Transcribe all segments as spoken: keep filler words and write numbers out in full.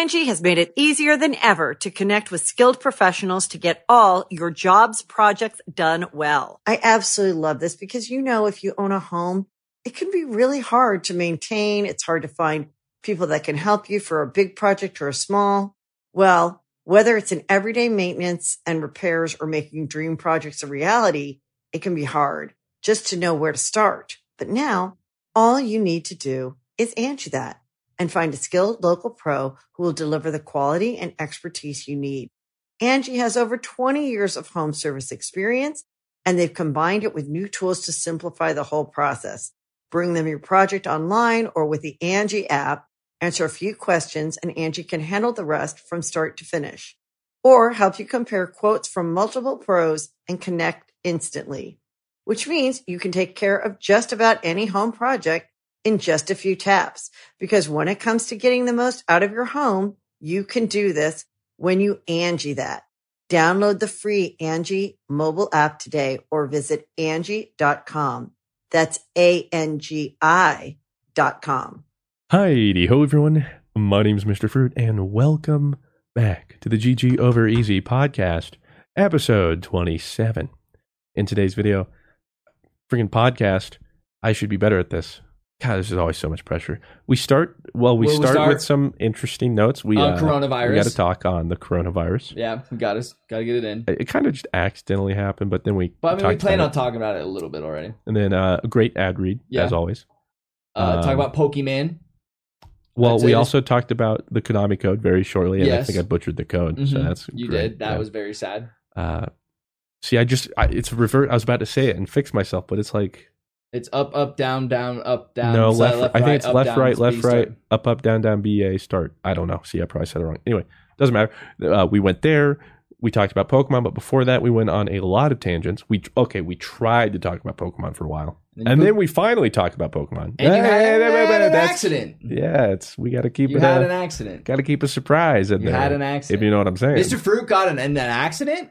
Angie has made it easier than ever to connect with skilled professionals to get all your jobs projects done well. I absolutely love this because, you know, if you own a home, it can be really hard to maintain. It's hard to find people that can help you for a big project or a small. Well, whether it's in everyday maintenance and repairs or making dream projects a reality, it can be hard just to know where to start. But now all you need to do is Angie that and find a skilled local pro who will deliver the quality and expertise you need. Angie has over twenty years of home service experience, and they've combined it with new tools to simplify the whole process. Bring them your project online or with the Angie app, answer a few questions, and Angie can handle the rest from start to finish. Or help you compare quotes from multiple pros and connect instantly, which means you can take care of just about any home project in just a few taps. Because when it comes to getting the most out of your home, you can do this when you Angie that. Download the free Angie mobile app today or visit Angie dot com. That's A N G I dot com. Hi, ho everyone. My name's Mister Fruit and welcome back to the G G Over Easy podcast, episode twenty-seven. In today's video, freaking podcast, I should be better at this. God, this is always so much pressure. We start, well, we, Well, we start, start- with some interesting notes. We, On uh, coronavirus. We got to talk on the coronavirus. Yeah, we got us. Got to get it in. It, it kind of just accidentally happened, but then we But I mean, we talked plan about on it. talking about it a little bit already. And then uh, a great ad read, Yeah. as always. Uh, Um, talk about Pokemon. Well, That's we it. also talked about the Konami code very shortly, and I Yes. think I butchered the code, so Mhm. that's You great. did. That Yeah. was very sad. Uh, see, I just I, it's revert. I was about to say it and fix myself, but it's like It's up, up, down, down, up, down. no side, left. I think right, it's up, left, down, right, B, left, start. right, up, up, down, down, B, A, start. I don't know. See, I probably said it wrong. Anyway, doesn't matter. Uh, we went there. We talked about Pokemon, but before that, we went on a lot of tangents. We okay, we tried to talk about Pokemon for a while, And, and you, then we finally talked about Pokemon. and you had, Hey, you had an that's- accident. Yeah, it's we got to keep You it. had a, an accident. Got to keep a surprise in You there. had an if accident. you know what I'm saying. Mister Fruit got an, an accident?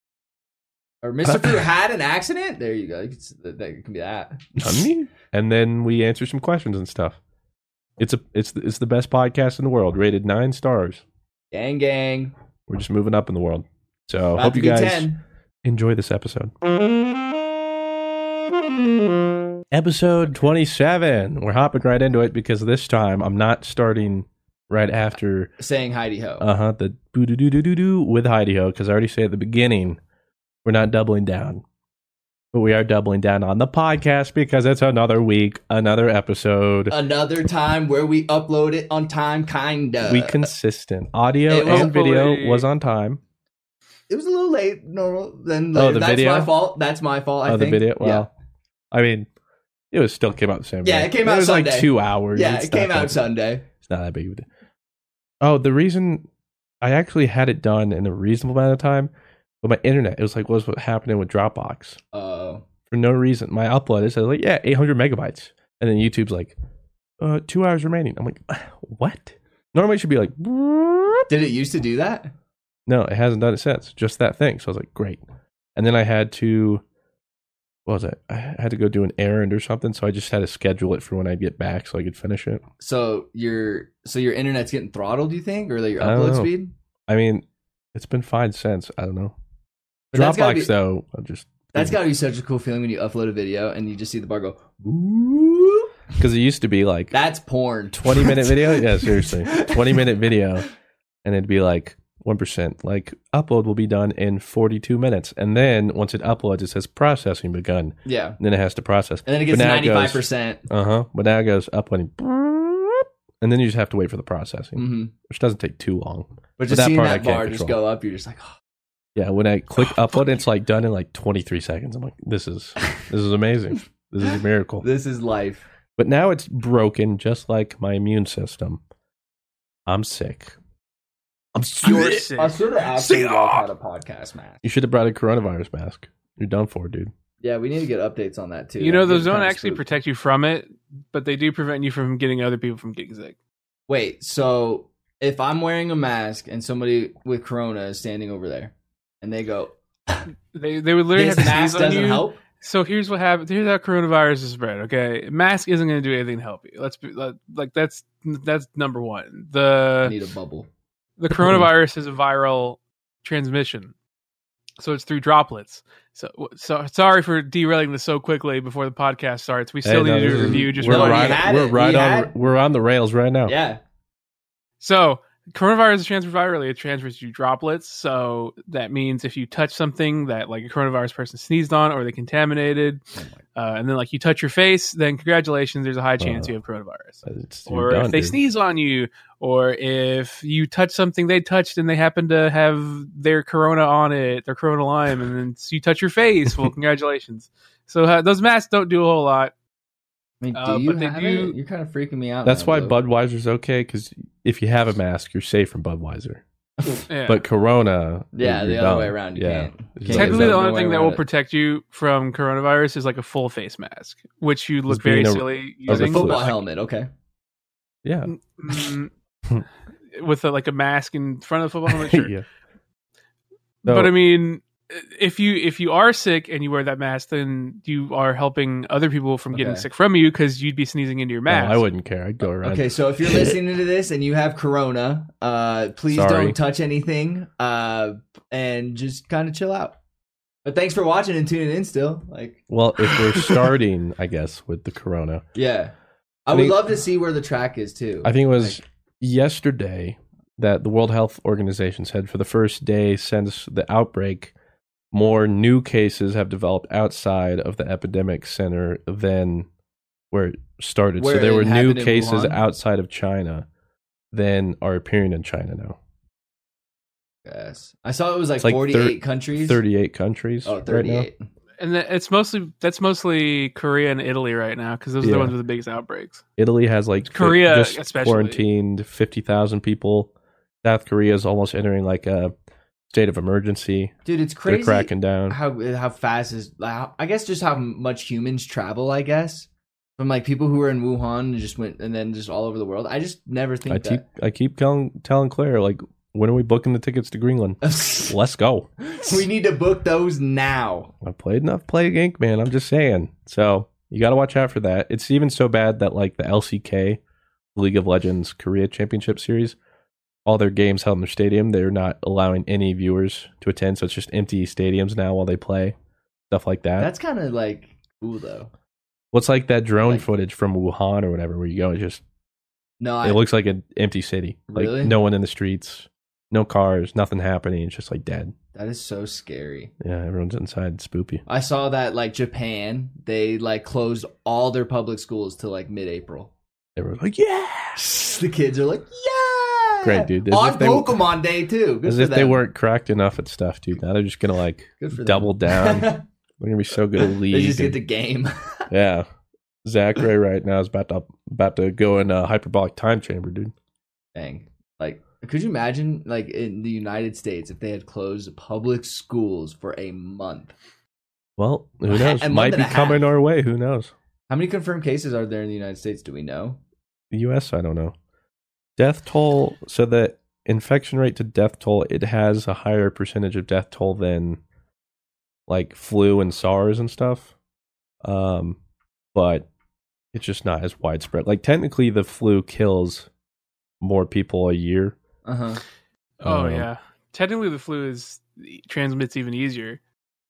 Or Mister Fruit had an accident? There you go. It's- That, that can be that. On me. And then we answer some questions and stuff. It's a it's it's the best podcast in the world, rated nine stars. Gang, gang. We're just moving up in the world. So About hope to you be guys ten. enjoy this episode. Episode twenty-seven. We're hopping right into it because this time I'm not starting right after Saying Heidi Ho. uh huh the boo doo doo doo doo doo with Heidi Ho, because I already say at the beginning we're not doubling down. But we are doubling down on the podcast because it's another week, another episode. Another time where we upload it on time, kinda. we consistent. Audio It was and video fully- was on time. It was a little late. Normal. Then Oh, later. the That's video? my fault. That's my fault. I Oh, the think. video. Well, yeah. I mean, it was still came out the same. Yeah, day. it came out It was like Sunday. two hours. Yeah, It's it came not out that- Sunday. It's not that big of a deal. Oh, the reason I actually had it done in a reasonable amount of time, but my internet, it was like, what's what happening with Dropbox? Uh, For no reason. My upload, it said like, yeah, eight hundred megabytes. And then YouTube's like, uh, two hours remaining. I'm like, what? Normally it should be like, did it used to do that? no, it hasn't done it since. Just that thing. So I was like, great. And then I had to, what was it? I had to go do an errand or something. So I just had to schedule it for when I get back so I could finish it. So your so your internet's getting throttled, do you think, or like your I don't upload know. speed? I mean, it's been fine since. I don't know. But that's gotta Dropbox, be- though, I'll just. That's got to be such a cool feeling when you upload a video and you just see the bar go. Ooh. Because it used to be like That's porn. twenty minute video. Yeah, seriously. twenty minute video. And it'd be like one percent. Like, upload will be done in forty-two minutes. And then once it uploads, it says processing begun. Yeah, And then it has to process. and then it gets But now it ninety five goes- percent. Uh huh. But now it goes uploading. And then you just have to wait for the processing, Mm-hmm. which doesn't take too long. But But just that seeing part I that can't bar just control. go up, you're just like, oh, Yeah, when I click upload, it's like done in like twenty-three seconds. I'm like, this is this is amazing. This is a miracle. this is life. But now it's broken, just like my immune system. I'm sick. I'm You're sick. sick. I should have actually Sick. like, had a podcast mask. You should have brought a coronavirus mask. You're done for, dude. Yeah, we need to get updates on that too. You know, That those gets don't kinda actually spooked. protect you from it, but they do prevent you from getting other people from getting sick. Wait, so if I'm wearing a mask and somebody with corona is standing over there, and they go, They they would literally this have to mask sneeze on doesn't you. help. So here's what happens. Here's how coronavirus is spread. Okay, mask isn't going to do anything to help you. Let's be like, like that's that's number one. I The need a bubble. the coronavirus is a viral transmission, so it's through droplets. So, so sorry for derailing this so quickly before the podcast starts. We still Hey, need no, to do this a is- review. Just we're No, real we right, had we're it. right We on had- we're on the rails right now. Yeah. So, coronavirus is transferred virally. It transfers through droplets. So that means if you touch something that like a coronavirus person sneezed on or they contaminated, uh, and then like you touch your face, then congratulations, there's a high chance Uh, you have coronavirus. It's- you're Or done, if they dude. sneeze on you, or if you touch something they touched and they happen to have their corona on it, their corona lime, and then you touch your face, well, congratulations. So uh, those masks don't do a whole lot. I mean, do Uh, you but they have do- it? You're kind of freaking me out. That's now, why though. Budweiser's okay, because if you have a mask, you're safe from Budweiser. Yeah. But Corona, Yeah, you're the other done. way around. You yeah. can't. It's Can't like- Technically, There's the no only way thing that around will it. protect you from coronavirus is like a full face mask, which you look being very a- silly Like a using. flu. football like, helmet. Okay. yeah. mm, with a, like a mask in front of the football helmet. Sure. yeah. But So- I mean, if you if you are sick and you wear that mask, then you are helping other people from getting Okay. sick from you because you'd be sneezing into your No, mask. I wouldn't care. I'd go around. Okay, so if you're listening to this and you have corona, uh, please Sorry. don't touch anything, uh, and just kind of chill out. But thanks for watching and tuning in. Still, like, Well, if we're starting, I guess, with the Corona, yeah, I I would think- love to see where the track is too. I think it was Like, yesterday that the World Health Organization said for the first day since the outbreak, more new cases have developed outside of the epidemic center than where it started. Where so there it were new happened in cases Wuhan? outside of China than are appearing in China now. yes, I saw it was like, It's like forty-eight thir- countries. thirty-eight countries Oh, right now. thirty-eight. And that, it's mostly that's mostly Korea and Italy right now because those are Yeah. the ones with the biggest outbreaks. Italy has like Korea just especially. quarantined fifty thousand people. South Korea is almost entering like a state of emergency. Dude, it's They're crazy cracking down. how how fast is how, I guess just how much humans travel. I guess from like people who were in Wuhan and just went and then just all over the world. I just never think I keep I keep telling telling Claire, like, when are we booking the tickets to Greenland? that. Let's go. We need to book those now. I played enough Plague Incorporated, man. I'm just saying. So you got to watch out for that. It's even so bad that like the L C K, League of Legends Korea Championship Series, all their games held in their stadium, they're not allowing any viewers to attend. So it's just empty stadiums now while they play, stuff like that. That's kind of like cool though. What's like that drone like- footage from Wuhan or whatever, where you go, it just No, I, it looks like an empty city, like Really? no one in the streets, no cars, nothing happening. It's just like dead. that is so scary. Yeah, everyone's inside. It's spoopy. I saw that like Japan, they like closed all their public schools till like mid-April. Everyone's like, yeah, The kids are like, yeah, Great, dude. As On if they- Pokemon Day too. Good as for if they them. weren't cracked enough at stuff, dude. Now they're just gonna like Good for them. double down. We're gonna be so good at league. They just get and- the game. yeah, Zach Ray right now is about to about to go in a hyperbolic time chamber, dude. Dang. Like, could you imagine, like, in the United States, if they had closed public schools for a month? Well, who A knows? month Might and be a coming half. our way. Who knows? How many confirmed cases are there in the United States? Do we know? The U S, I don't know. Death toll. So the infection rate to death toll, it has a higher percentage of death toll than like flu and SARS and stuff. Um, but it's just not as widespread. Like technically, the flu kills more people a year. Uh huh. Oh Um, yeah, technically the flu is transmits even easier,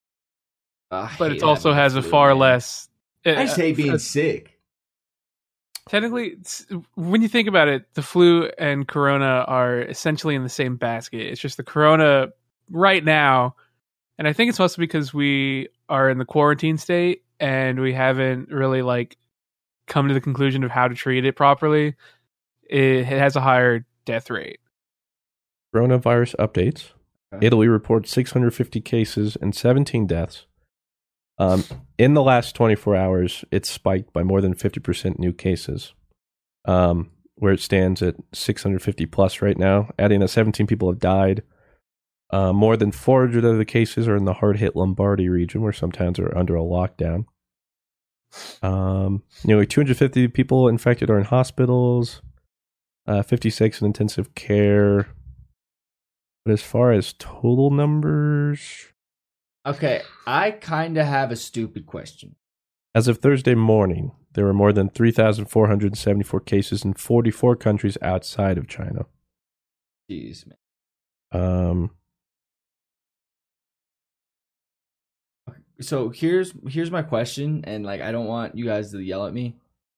Uh, but it also has a far less. I just hate being uh, sick. Technically, it's- when you think about it, the flu and corona are essentially in the same basket. It's just the corona right now, and I think it's mostly because we are in the quarantine state and we haven't really like come to the conclusion of how to treat it properly. It, it has a higher death rate. Coronavirus updates. Okay. Italy reports six hundred fifty cases and seventeen deaths. Um, in the last twenty-four hours, it's spiked by more than fifty percent new cases, um, where it stands at six hundred fifty plus right now, adding that seventeen people have died. Uh, more than four hundred of the cases are in the hard-hit Lombardy region, where some towns are under a lockdown. Um, nearly two hundred fifty people infected are in hospitals, uh, fifty-six in intensive care. But as far as total numbers, Okay, I kind of have a stupid question. as of Thursday morning, there were more than three thousand four hundred seventy-four cases in forty-four countries outside of China. Jeez, man. Um, So here's here's my question, and like I don't want you guys to yell at me.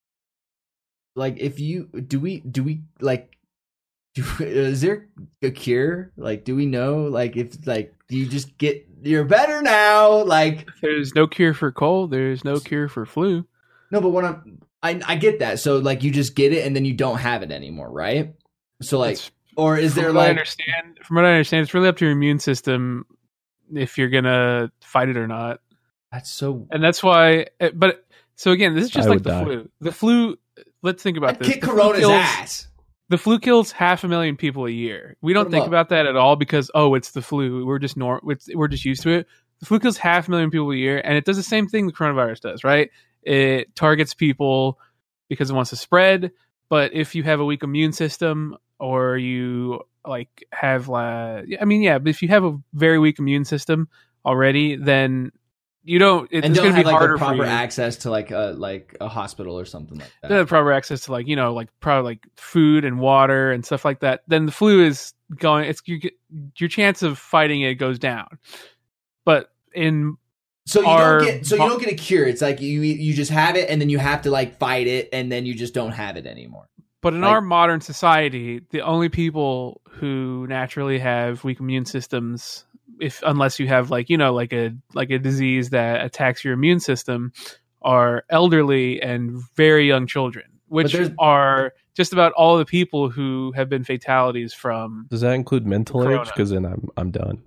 Like, if you do we do we like do, is there a cure? Like, do we know? Like, if like do you just get you're better now? Like, There's no cure for cold. There's no cure for flu. no, but what I'm I I get that. So like you just get it and then you don't have it anymore, right? So like, It's- or is From there what I like understand, from what I understand, it's really up to your immune system if you're gonna fight it or not. that's so And that's why. But so again, this is just I like would the die. flu. The flu. Let's think about I this. kick The flu Corona's kills- ass. The flu kills half a million people a year. We don't Put 'em think up. about that at all because oh, it's the flu. We're just nor- it's, we're just used to it. The flu kills half a million people a year, and it does the same thing the coronavirus does, right? It targets people because it wants to spread. But if you have a weak immune system, or you like have, uh, I mean, yeah, but if you have a very weak immune system already, then you don't. It's And going don't to be have like harder the proper for you. access to like a like a hospital or something like They that. have proper access to like you know like probably like food and water and stuff like that, then the flu is going. It's you get, your chance of fighting it goes down. But in So you Our don't get so you bo- don't get a cure. It's like you you just have it and then you have to like fight it and then you just don't have it anymore. but in Like- our modern society, the only people who naturally have weak immune systems, if unless you have like you know like a like a disease that attacks your immune system, are elderly and very young children, which there's- are just about all the people who have been fatalities from. does that include mental Corona. age? Because then I'm I'm done.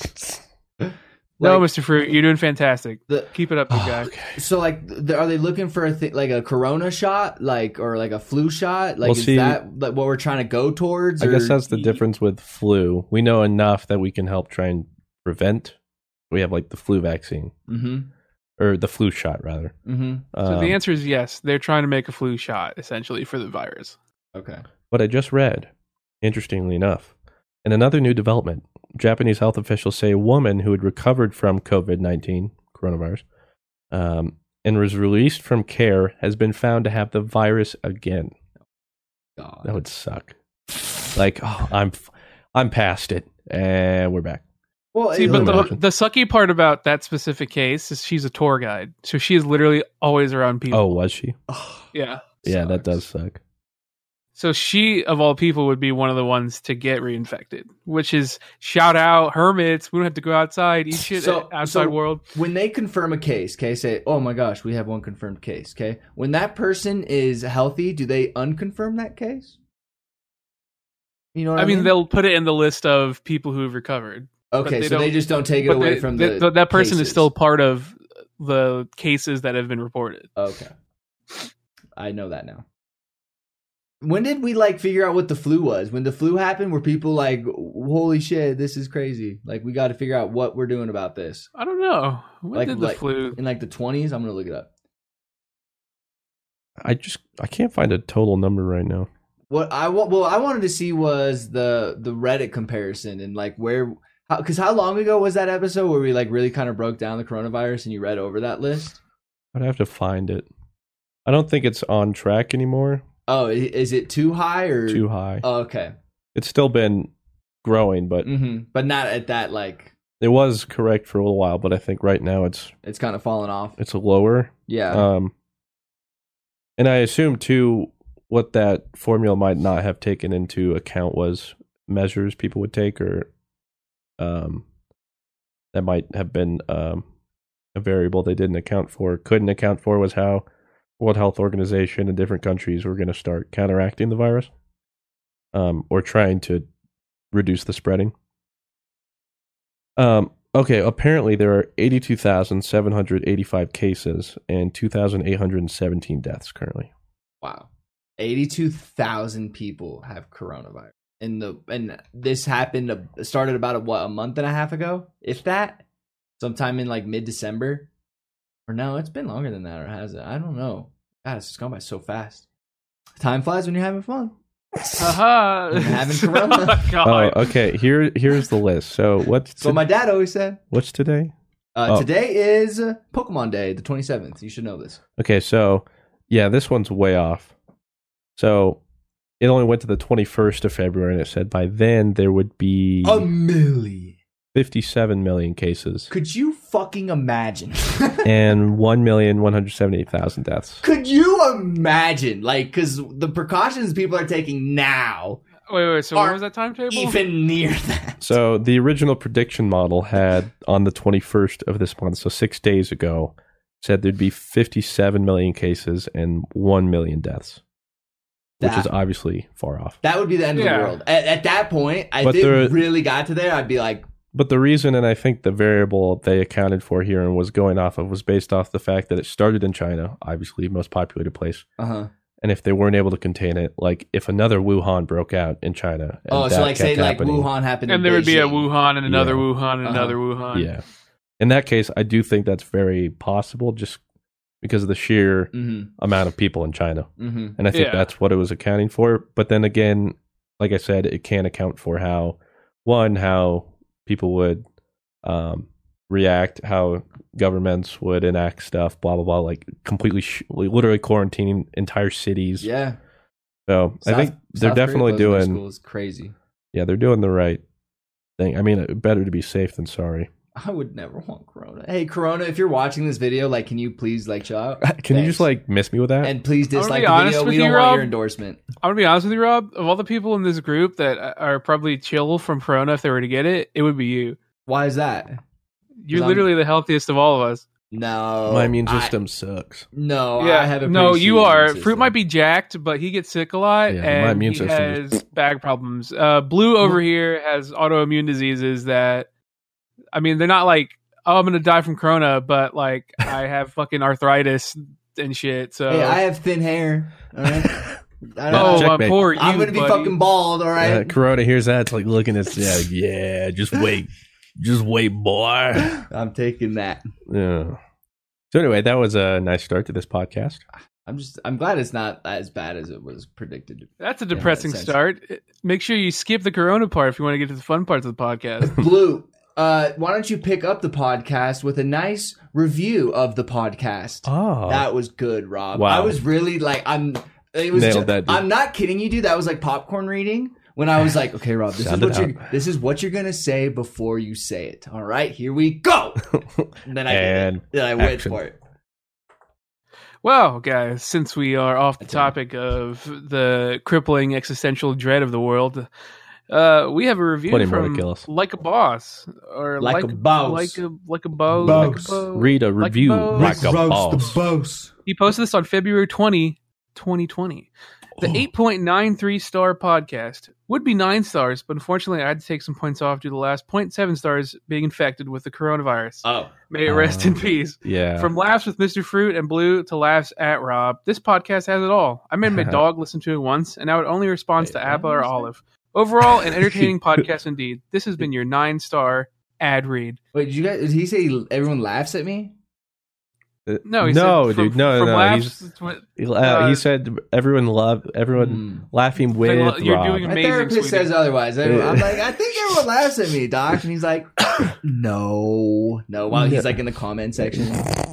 No, Like, Mister Fruit, you're doing fantastic. the- Keep it up, you guy. so like th- are they looking for a th- like a corona shot like or like a flu shot? Like Well, is see- that like what we're trying to go towards? I or- guess that's the difference with flu. We know enough that we can help try and prevent. We have like the flu vaccine Mhm. or the flu shot rather. Mhm. So Um, the answer is yes. They're trying to make a flu shot essentially for the virus. Okay. But I just read, interestingly enough, in another new development, Japanese health officials say a woman who had recovered from COVID nineteen, coronavirus, um, and was released from care has been found to have the virus again. God. That would suck. Like, oh, I'm, f- I'm past it, and we're back. Well, See, it- but the, imagine. the sucky part about that specific case is she's a tour guide, so she is literally always around people. Oh, was she? oh, yeah. Yeah, that sucks. does suck. So she, of all people, would be one of the ones to get reinfected. Which is shout out hermits. We don't have to go outside, eat shit So- outside so- world. When they confirm a case, okay, say, oh my gosh, we have one confirmed case, okay? When that person is healthy, do they unconfirm that case? You know what I, I mean, they'll put it in the list of people who have recovered. Okay, they so they don't- just don't take it But away they- from they- the that person cases. is still part of the cases that have been reported. Okay. I know that now. When did we like figure out what the flu was? When the flu happened, were people like, holy shit, this is crazy. Like we got to figure out what we're doing about this. I don't know. When Like- did the like- flu? In like the twenties, I'm going to look it up. I just I can't find a total number right now. What I wa- well, I wanted to see was the the Reddit comparison and like where because how, how long ago was that episode where we like really kind of broke down the coronavirus and you read over that list? I'd have to find it. I don't think it's on track anymore. Oh, i- is it too high or Too high. Oh, okay, It's still been growing, but hmm but not at that like it was correct for a little while. But I think right now it's it's kind of fallen off. it's lower. Yeah, Um, and I assume too what that formula might not have taken into account was measures people would take, or um, that might have been um, a variable they didn't account for. Couldn't account for was how World Health Organization and different countries were going to start counteracting the virus, um, or trying to reduce the spreading. Um, okay, apparently there are eighty-two thousand seven hundred eighty-five cases and two thousand eight hundred seventeen deaths currently. wow, eighty-two thousand people have coronavirus. And the and this happened uh, started about a, what a month and a half ago, if that, sometime in like mid December, or no, it's been longer than that, or has it? I don't know. God, it's just gone by so fast. Time flies when you're having fun. Haha. Having corona. Oh my God. Oh, okay. Here, here's the list. So what's So to- my dad always said. what's today? Uh, Oh. Today is uh, Pokemon Day, the twenty-seventh. You should know this. Okay, so yeah, this one's way off. So it only went to the twenty-first of February, and it said by then there would be A million. fifty-seven million cases Could you fucking imagine? and one million one hundred seventy-eight thousand deaths. Could you imagine? Like, because the precautions people are taking now, Wait, wait. So Are what was that timetable? even near that. So the original prediction model had on the twenty-first of this month, so six days ago, said there'd be fifty-seven million cases and one million deaths, which That- is obviously far off. That would be the end of Yeah. the world. At, at that point, if But it there- really got to there, I'd be like, But the reason, and I think the variable they accounted for here and was going off of, was based off the fact that it started in China, obviously most populated place. uh huh. And if they weren't able to contain it, like if another Wuhan broke out in China, and Oh, that so like say kept like happening- Wuhan happened, and in there would be a Beijing. Wuhan and another Yeah. Wuhan and Uh-huh. another Wuhan. yeah. In that case, I do think that's very possible, just because of the sheer Mm-hmm. amount of people in China. Mm-hmm. And I think Yeah. that's what it was accounting for. But then again, like I said, it can't account for how, one, how people would um, react, how governments would enact stuff, blah, blah, blah, like completely, sh- literally quarantining entire cities. Yeah. So I South- think they're South Korea definitely closing their doing, schools. Crazy. yeah, they're doing the right thing. I mean, better to be safe than sorry. I would never want Corona. Hey, Corona, if you're watching this video, like, can you please like chill out? Can you Thanks. just like miss me with that? And please I'm gonna dislike be the honest video. with We you, don't want Rob. your endorsement. I'm gonna be honest with you, Rob. Of all the people in this group that are probably chill from Corona, if they were to get it, it would be you. Why is that? You're 'Cause I'm- literally the healthiest of all of us. No, My immune I- system sucks. no, yeah, I have a no, pretty you shitty are. immune Fruit system. might be jacked, but he gets sick a lot, Yeah, my and immune he system has back problems. Uh, Blue over here has autoimmune diseases that, I mean, they're not like, oh, I'm gonna die from Corona, but like I have fucking arthritis and shit. So, Hey, I have thin hair. All right. I don't oh, know. uh, Checkmate. poor you, I'm gonna be buddy. fucking bald. All right. Uh, Corona hears that, it's like looking at, yeah, yeah, just wait. Just wait, boy. I'm taking that. Yeah. So anyway, that was a nice start to this podcast. I'm just. I'm glad it's not as bad as it was predicted. That's a that depressing sense. start. Make sure you skip the Corona part if you want to get to the fun parts of the podcast. Blue, uh, why don't you pick up the podcast with a nice review of the podcast? Oh. That was good, Rob. Wow. I was really like, I'm. It was. Nailed ju- that, dude. I'm not kidding you, dude. That was like popcorn reading. When I was like, okay, Rob, this is Sound it what you're. out. This is what you're gonna say before you say it. All right, here we go. And then I And did it. Then I went action. for it. Well, guys, since we are off the That's all. topic of the crippling existential dread of the world, uh, we have a review Plenty more to from kill us. Like a Boss, or Like a boss. like a like a boss, Boss. like a bow. Read a Like review boss. like a boss. boss. He posted this on February twentieth, twenty twenty. The Oh. eight point nine three star podcast would be nine stars, but unfortunately, I had to take some points off due to the last zero point seven stars being infected with the coronavirus. Oh, May it rest in Oh. peace. Yeah. From laughs with Mister Fruit and Blue to laughs at Rob, this podcast has it all. I made my dog listen to it once, and now it only responds Wait, to what Apple or was that? Olive. Overall, an entertaining podcast indeed. This has been your nine star ad read. wait, did you guys? Did he say everyone laughs at me? Uh, No, he no, said from- dude, no, from no. laughs, He's, to- he, uh, uh, he said everyone love everyone Hmm. laughing with lo- you're Rob. doing My Amazing, therapist sweetie. says otherwise. I- I'm like, I think everyone laughs at me, doc. And he's like, no, no. While he's like in the comment section.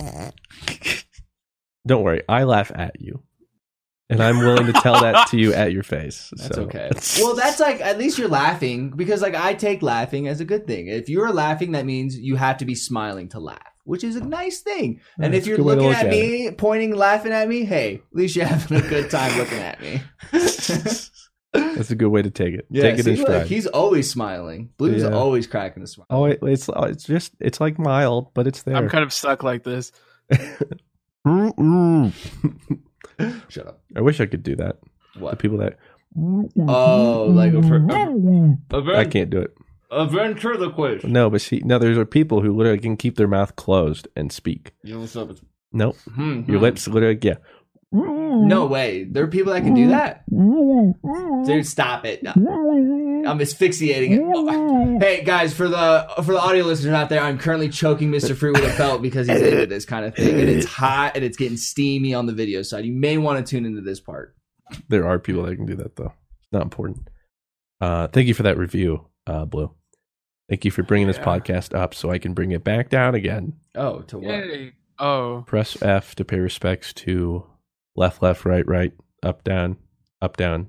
Don't worry, I laugh at you, and I'm willing to tell that to you at your face. That's so. okay. Well, that's like, at least you're laughing, because like I take laughing as a good thing. If you're laughing, that means you have to be smiling to laugh, which is a nice thing. And That's if a you're good way to looking look at at me, pointing, laughing at me, hey, at least you're having a good time looking at me. That's a good way to take it. Yeah, take it see, in look, stride. he's always smiling. Blue's Yeah. always cracking a smile. Oh, it, it's it's just it's like mild, but it's there. I'm kind of stuck like this. Mm-mm. Shut up. I wish I could do that. The What? people that Oh, like a, a, I can't do it. a ventriloquist. No, but see, no, there's people who literally can keep their mouth closed and speak. You know what's up? It's- Nope, Hmm, your hmm. lips literally, yeah. No way. There are people that can do that. Dude, stop it. No. I'm asphyxiating it. Oh. Hey guys, for the for the audio listeners out there, I'm currently choking Mister Fruit with a belt because he's into this kind of thing, and it's hot and it's getting steamy on the video side. You may want to tune into this part. There are people that can do that though. It's not important. Uh, thank you for that review, uh, Blue. Thank you for bringing this Yeah. podcast up so I can bring it back down again. Oh, to what? Yay. Oh, Press F to pay respects to left, left, right, right, up, down, up, down,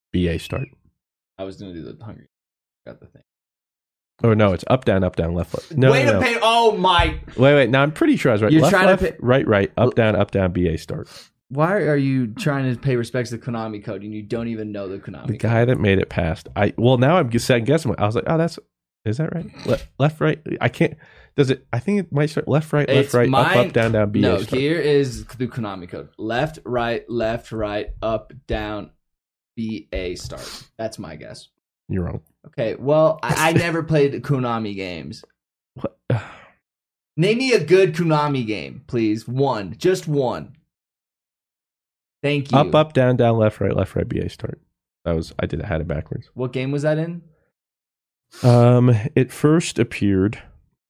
B A start. I was gonna do the hungry. Got the thing. Oh no, it's up down up down left left. No, Way no, to no. pay. Oh my! Wait wait. Now I'm pretty sure I was right. You're left trying to left pay- right right up down up down B A start. Why are you trying to pay respects to the Konami code and you don't even know the Konami The code? guy that made it past. I well now I'm just second guessing. I was like, oh, that's is that right? Le- left right. I can't. Does it? I think it might start left right left It's right mine- up up down down B A No, start. here is the Konami code. Left, right, left, right, up, down, B A start. That's my guess. You're wrong. Okay, well, I, I never played Konami games. What? Name me a good Konami game, please. One. Just one. Thank you. Up up down down left right left right B A start. That was I did it had it backwards. What game was that in? Um, it first appeared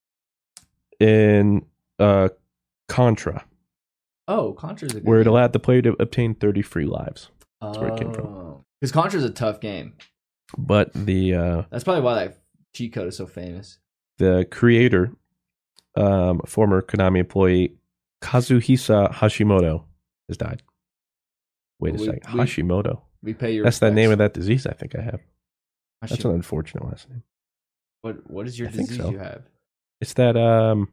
in uh Contra, Oh, Contra's a good where it game. allowed the player to obtain thirty free lives. That's where it came from. Because Contra's a tough game. But the uh, That's probably why that cheat code is so famous. the creator, um, former Konami employee Kazuhisa Hashimoto, has died. Wait a We- second, we- Hashimoto. We pay your That's the respects. name of that disease. I think I have. That's Hashim- an unfortunate last name. What What is your I think disease so. you have? It's that um,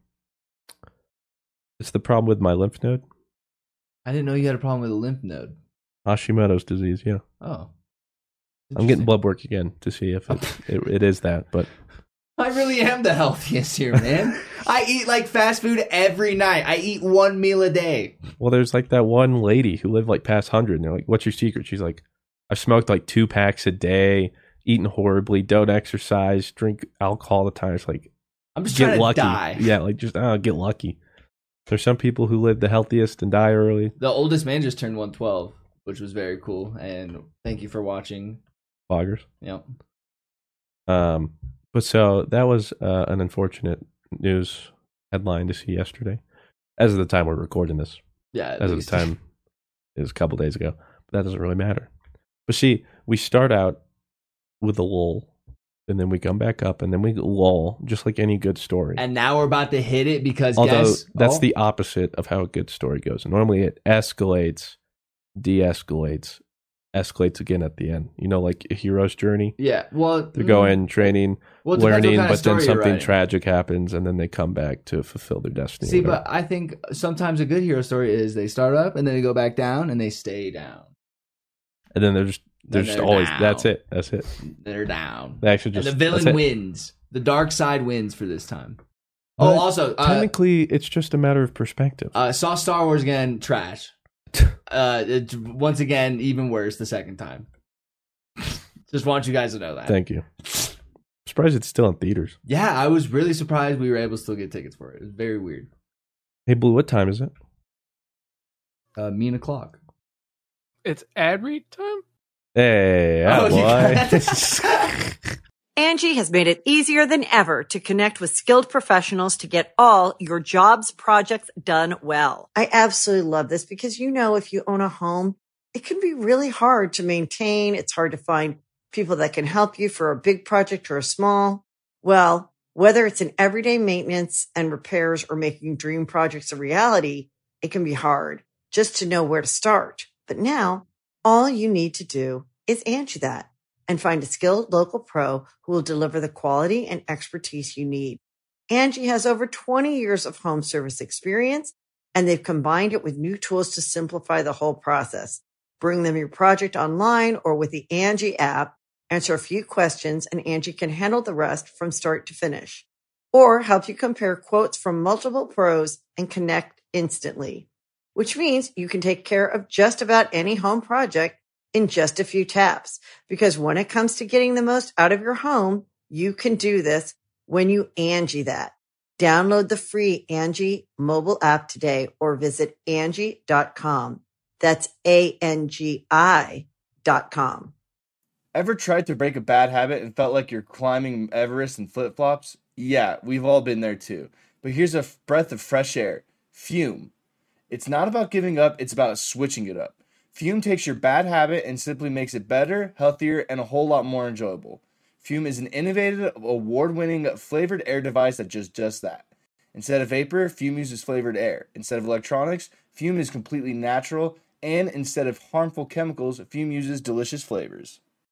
it's the problem with my lymph node, I didn't know you had a problem with a lymph node. Hashimoto's disease. Yeah, Oh. I'm getting blood work again to see if it, it, it is that, but. I really am the healthiest here, man. I eat like fast food every night. I eat one meal a day. Well, there's like that one lady who lived like past one hundred, and they're like, what's your secret? She's like, I've smoked like two packs a day, eaten horribly, don't exercise, drink alcohol all the time. It's like, I'm just get trying to lucky. die. Yeah, like just, oh, get lucky. There's some people who live the healthiest and die early. The oldest man just turned one twelve, which was very cool. And thank you for watching. Bloggers. Yep. Um, but so that was uh, an unfortunate news headline to see yesterday. As of the time we're recording this, Yeah. at as of the least. time, it was a couple days ago. But that doesn't really matter. But see, we start out with a lull, and then we come back up, and then we lull, just like any good story. And now we're about to hit it because Although guess that's oh, the opposite of how a good story goes. Normally it escalates, de-escalates, escalates again at the end. You know, like a hero's journey. yeah. Well, They're going, training, well, it depends what learning, kind of but then story you're something writing. tragic happens, and then they come back to fulfill their destiny. See, or whatever. but I think sometimes a good hero story is they start up and then they go back down and they stay down. and then they're just they're Then just they're always down. that's it. That's it. They're down. They actually just and the that's villain it. wins. The dark side wins for this time. Oh, But also, uh, technically, it's just a matter of perspective. uh, saw Star Wars again, trash. Uh, it, once again, even worse the second time. Just want you guys to know that. Thank you. Surprised it's still in theaters. Yeah, I was really surprised we were able to still get tickets for it. It was very weird. Hey, Blue, what time is it? Uh, mean o'clock. It's ad read time? Hey, Oh, you got boy. it. Angie has made it easier than ever to connect with skilled professionals to get all your jobs projects done well. I absolutely love this because, you know, if you own a home, it can be really hard to maintain. It's hard to find people that can help you for a big project or a small. Well, whether it's in everyday maintenance and repairs or making dream projects a reality, it can be hard just to know where to start. But now all you need to do is Angie that and find a skilled local pro who will deliver the quality and expertise you need. Angie has over twenty years of home service experience, and they've combined it with new tools to simplify the whole process. Bring them your project online or with the Angie app, answer a few questions, and Angie can handle the rest from start to finish. Or help you compare quotes from multiple pros and connect instantly, which means you can take care of just about any home project in just a few taps. Because when it comes to getting the most out of your home, you can do this when you Angie that. Download the free Angie mobile app today or visit Angie dot com. That's A N G I dot com. Ever tried to break a bad habit and felt like you're climbing Everest in flip-flops? Yeah, we've all been there too. But here's a f- breath of fresh air. Fume. It's not about giving up, it's about switching it up. Fume takes your bad habit and simply makes it better, healthier, and a whole lot more enjoyable. Fume is an innovative, award-winning flavored air device that does just that. Instead of vapor, Fume uses flavored air. Instead of electronics, Fume is completely natural. And instead of harmful chemicals, Fume uses delicious flavors.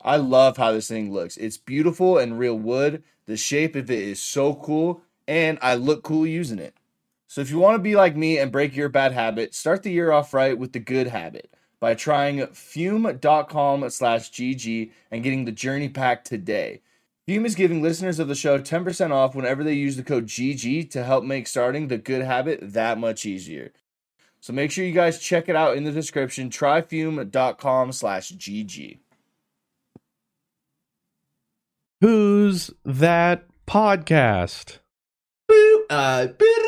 I love how this thing looks. It's beautiful and real wood. The shape of it is so cool, and I look cool using it. So if you want to be like me and break your bad habit, start the year off right with the good habit by trying fume.com slash GG and getting the journey pack today. Fume is giving listeners of the show ten percent off whenever they use the code G G to help make starting the good habit that much easier. So make sure you guys check it out in the description. Try fume.com slash GG. Who's that podcast? Uh,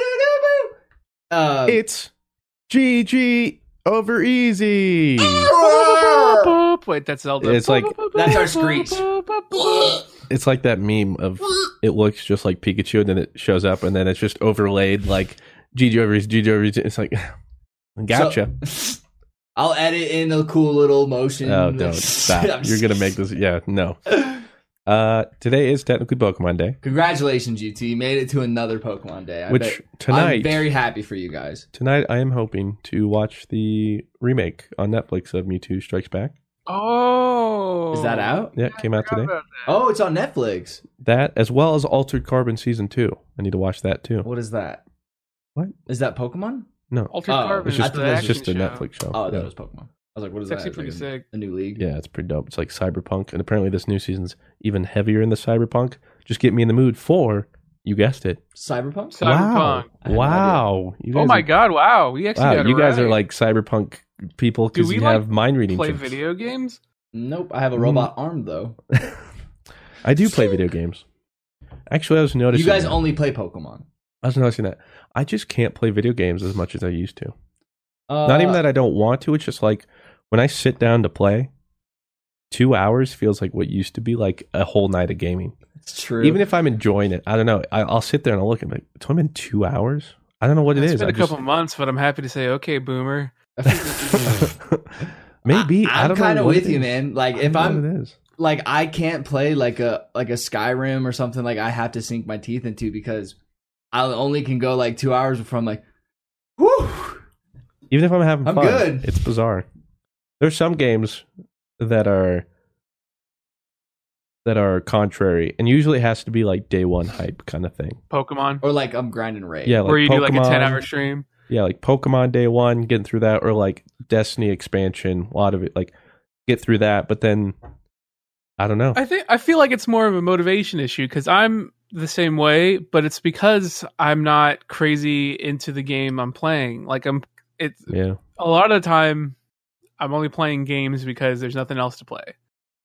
uh, It's G G over easy. Wait, that's Zelda. It's like That's our screech. it's like that meme of it looks just like Pikachu, and then it shows up, and then it's just overlaid like G G over easy, G G over easy. It's like gotcha. So, I'll edit in a cool little motion. Oh, don't stop! You're gonna make this. Yeah, no. Uh, today is technically Pokemon Day, Congratulations, G T. You made it to another Pokemon Day. I which bet- tonight I'm very happy for you guys. tonight I am hoping to watch the remake on Netflix of Mewtwo Strikes Back. Oh, Is that out? Yeah, it came out forgot today. about that. Oh, it's on Netflix. That as well as Altered Carbon season two. I need to watch that too. What is that? What? Is that Pokemon? No, Altered Oh, Carbon. it's I just thought the that it's was just a action show. Netflix show. Oh, that yeah. was Pokemon. I was like, what is It's actually that? pretty Like sick. A new league? Yeah, it's pretty dope. It's like cyberpunk, and apparently this new season's even heavier in the cyberpunk. Just get me in the mood for, you guessed it. Cyberpunk? Cyberpunk. Wow, I had no wow! You guys Oh my are, god! Wow, we actually wow! got it You guys right. are like cyberpunk people because Do you we, have like, mind reading. play jokes. video games. Nope. I have Mm. a robot arm, though. I do play video games. Actually, I was noticing. You guys that. only play Pokemon. I was noticing that I just can't play video games as much as I used to. Uh, Not even that I don't want to. It's just like when I sit down to play, two hours feels like what used to be like a whole night of gaming. It's true. Even if I'm enjoying it, I don't know. I, I'll sit there and I'll look and be like, it's only been two hours. I don't know what it It's is. been I a just- couple months, but I'm happy to say, okay, boomer. Maybe I, I'm don't know kind of what with it you, is. man. Like I if don't know I'm what it is. like I can't play like a like a Skyrim or something like I have to sink my teeth into because I only can go like two hours before I'm like, whew. Even if I'm having I'm fun, good. it's bizarre. There's some games that are that are contrary, and usually it has to be like day one hype kind of thing. Pokemon, Or like I'm grinding raid. Yeah, like where you do like a Pokemon- ten hour stream. Yeah, like Pokemon day one, getting through that, or like Destiny expansion, a lot of it, like get through that, but then I don't know. I think I feel like it's more of a motivation issue because I'm the same way, but it's because I'm not crazy into the game I'm playing. Like I'm, it's Yeah, a lot of the time I'm only playing games because there's nothing else to play.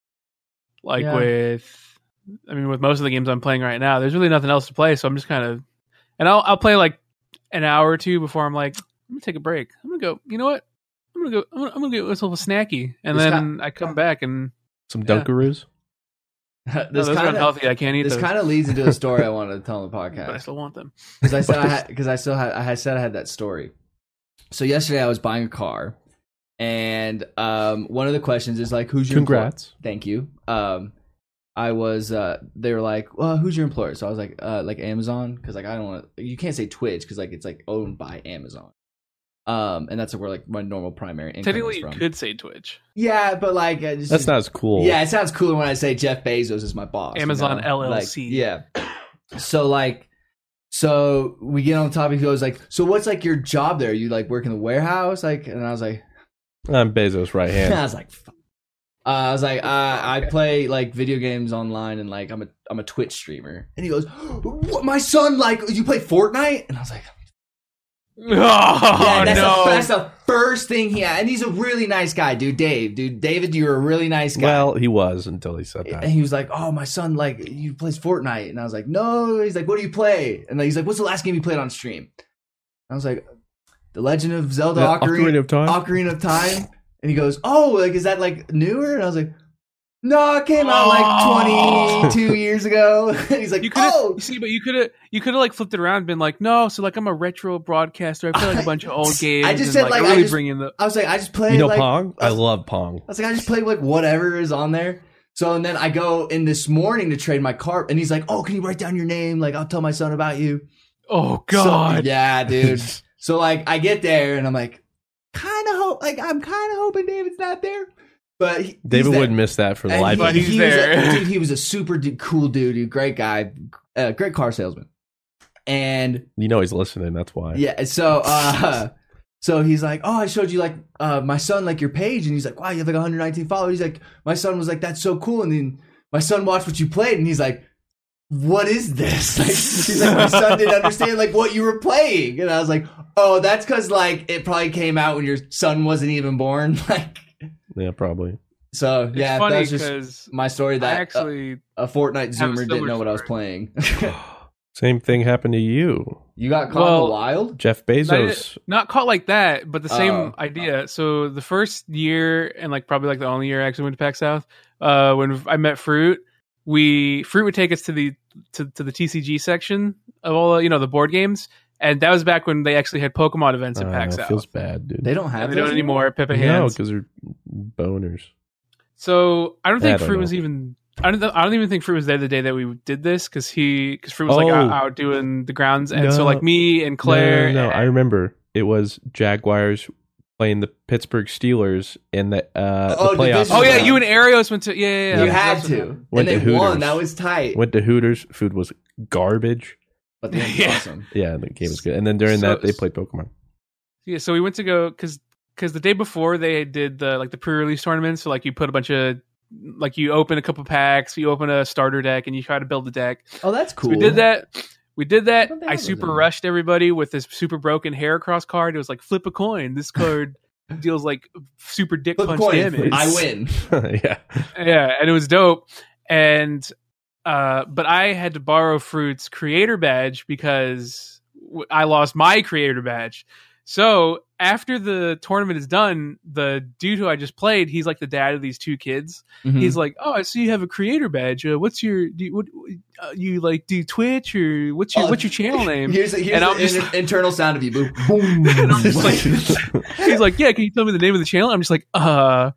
Like Yeah. with, I mean, with most of the games I'm playing right now, there's really nothing else to play, so I'm just kind of, and I'll I'll play like an hour or two before I'm like, I'm gonna take a break. I'm gonna go. You know what? I'm gonna go. I'm gonna, I'm gonna get myself a snacky, and This then I come back and some Yeah. Dunkaroos. no, this those are kind of unhealthy. I can't eat this those, kind of leads into a story I wanted to tell on the but I podcast still want them. because I said I had because I still had I had said I had that story. So yesterday I was buying a car, and um, one of the questions is like, "Who's your employer?" Congrats. Thank you. Um, I was. Uh, they were like, "Well, who's your employer?" So I was like, uh, "Like Amazon," because like I don't want to. You can't say Twitch because like it's like owned by Amazon. Um, and that's where like my normal primary income Technically, is you from. could say Twitch. Yeah, but like uh, just, That's not as cool. Yeah, it sounds cooler when I say Jeff Bezos is my boss. you Amazon know? L L C. Like, yeah. So like, so we get on the topic. He goes like, "So what's like your job there? You like work in the warehouse?" Like, and I was like, I'm Bezos' right I hand. was like, Fuck. Uh, I was like, uh, I play like video games online, and like I'm a I'm a Twitch streamer. And he goes, "What, my son like you play Fortnite?" And I was like, Oh "Yeah, that's, no! the, that's the first thing he had." And he's a really nice guy, dude. Dave, dude, David, you're a really nice guy. Well, he was until he said And that. he was like, "Oh, my son, like, you plays Fortnite." And I was like, "No." He's like, "What do you play?" And then he's like, "What's the last game you played on stream?" I was like, "The Legend of Zelda: The Ocarina, Ocarina of Time? Ocarina of Time." And he goes, "Oh, like, is that like newer?" And I was like, "No, it came out like Oh. twenty-two years ago." And he's like, You could have, "Oh." you see, but you could have, you could have like flipped it around and been like, no, so like I'm a retro broadcaster. I play like a bunch of old games. I just and, said, like, like, I I really just- bring in the. I was like, "I just play You know like Pong? I I was, love Pong. I was like, I just play like whatever is on there." So and then I go in this morning to trade my car, and he's like, "Oh, can you write down your name? Like, I'll tell my son about you." Oh So- God! yeah, dude. So like I get there and I'm like, kind of hope, like I'm kind of hoping David's not there. But he, David he's wouldn't there. miss that for the And life he, of he's him. he was there. a, dude, he was a super du- cool dude, dude, great guy, uh, great car salesman. And You know he's listening. That's why. yeah, so uh, so he's like, oh, I showed you like uh, my son like your page, and he's like, wow, you have like one hundred nineteen followers. He's like, my son was like, that's so cool, and then my son watched what you played, and he's like, what is this? Like, he's like, my son didn't understand like what you were playing, and I was like, oh, that's because like it probably came out when your son wasn't even born, like. Yeah, probably. So It's yeah, funny that was just because my story. I That uh, actually a Fortnite have a Zoomer didn't similar know what I was story. playing. Same thing happened to you, You got caught in Well, the wild? Jeff Bezos. not caught like that, but the same Oh. idea. So the first year, and like probably like the only year I actually went to PAX South, uh, when I met Fruit, we Fruit would take us to the to, to the T C G section of all the, you know, the board games, and that was back when they actually had Pokemon events at Uh, PAX it South. feels bad, dude. They don't have And they don't those anymore at Pippa No, Hands. because they're boners. So I don't I think don't Fruit know. was even. I don't. I don't even think Fruit was there the day that we did this because he because Fruit was like Oh. out, out doing the grounds, and so No. like me and Claire. No, no, no, and- I remember. It was Jaguars playing the Pittsburgh Steelers in the uh Oh, the playoffs. division oh yeah, round. you and Arios went to. Yeah, yeah, yeah. You had That's what to. happened. Went and to they won. Hooters. That was tight. Went to Hooters. Food was garbage. But the game was Yeah. awesome. Yeah, the game was good. And then during So- that, they played Pokemon. Yeah, so we went to go because because the day before they did the like the pre-release tournament. So like you put a bunch of like you open a couple packs, you open a starter deck, and you try to build a deck. Oh, that's So cool. we did that. We did that. What the I hell is super that? rushed everybody with this super broken Heracross card. It was like flip a coin. This card deals like super dick Flip a punch coin. damage. I win. yeah. Yeah, and it was dope. And uh, but I had to borrow Fruit's creator badge because w- I lost my creator badge. So after the tournament is done, the dude who I just played, he's like the dad of these two kids. Mhm. He's like, "Oh, I see you have a creator badge. Uh, what's your do you, what uh, you like? Do Twitch or what's your Oh, what's your channel name?" Here's, here's And the I'm just inter- like- internal sound of you. Boom. Boom. And I'm just like- He's like, "Yeah, can you tell me the name of the channel?" I'm just like, "Uh."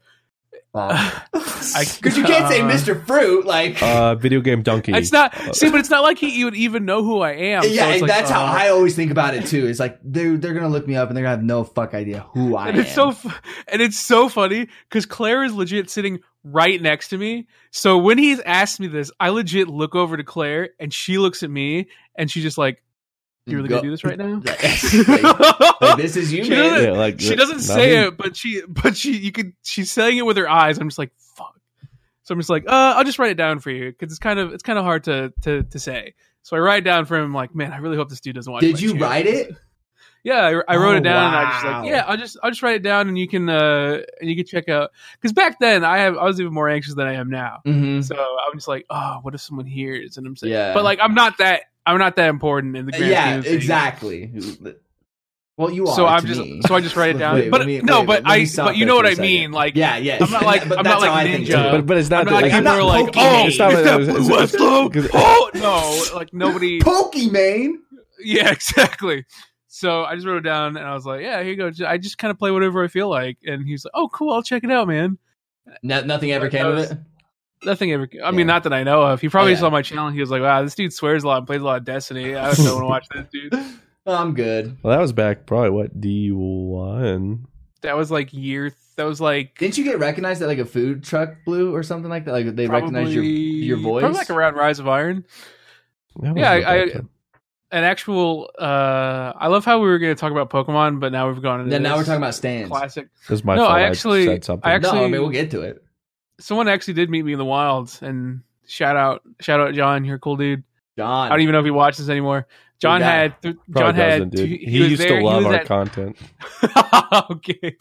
Because you can't say uh, Mister Fruit. Like, Uh, video game donkey. It's not see, but it's not like he, he would even know who I am. yeah, so it's and like, that's how uh, I always think about it too. It's like they're they're gonna look me up and they're gonna have no fuck idea who I and am. it's so fu- and it's so funny because Claire is legit sitting right next to me. So when he's asked me this, I legit look over to Claire and she looks at me and she's just like, "You really Go- gonna do this right now?" like, like, this is you, She man. doesn't- Yeah, like, She doesn't not say me. it, but she but she you could she's saying it with her eyes. I'm just like, fuck. So I'm just like, uh, I'll just write it down for you because it's kind of it's kind of hard to to to say. So I write it down for him. Like, man, I really hope this dude doesn't watch. Did my you channel." write it? Yeah, I, I wrote Oh, it down and I just wow. like, yeah, I'll just I'll just write it down and you can uh and you can check out because back then I have I was even more anxious than I am now. Mm-hmm. So I'm just like, oh, what if someone hears? And I'm saying, Yeah. but like I'm not that I'm not that important in the grand scheme Yeah, of things. exactly. Well, you are. So I'm to just me. so I just write it down. Wait, but let me- no, wait, but let me I stop but you there know for what a I second. mean. Like yeah, yeah. I'm not like But I'm that's not like how I think, Ninja. too. But but it's not I'm not that. like I'm people not are like, Pokemon. oh, It's not is that- that it's- Blue it's- Westlow? because- Oh no, like nobody. Pokemon. Yeah, exactly. So I just wrote it down and I was like, yeah, here you go. I just kind of play whatever I feel like. And he's like, oh, cool, I'll check it out, man. No, nothing ever came of it. Nothing ever. I Yeah. mean, not that I know of. He probably Oh, yeah. saw my channel. And he was like, wow, this dude swears a lot and plays a lot of Destiny. I don't want to watch this dude. Oh, I'm good. Well, that was back probably what D one. That was like year. That was like Didn't you get recognized at like a food truck, Blue, or something like that? Like they recognized your your voice. Probably like around Rise of Iron. That Yeah, wasn't a I, bad I time. an actual. uh I love how we were going to talk about Pokemon, but now we've gone into Then now this we're talking about stands. classic. This is my No, fault. I actually- said something. I actually- no, I mean we'll get to it. Someone actually did meet me in the wilds, and shout out, shout out, John. You're a cool dude. John. I don't even know if he watches anymore. John guy. had. Th- Probably John had. doesn't, dude. two- He, was used there, to love he was our at- content. okay.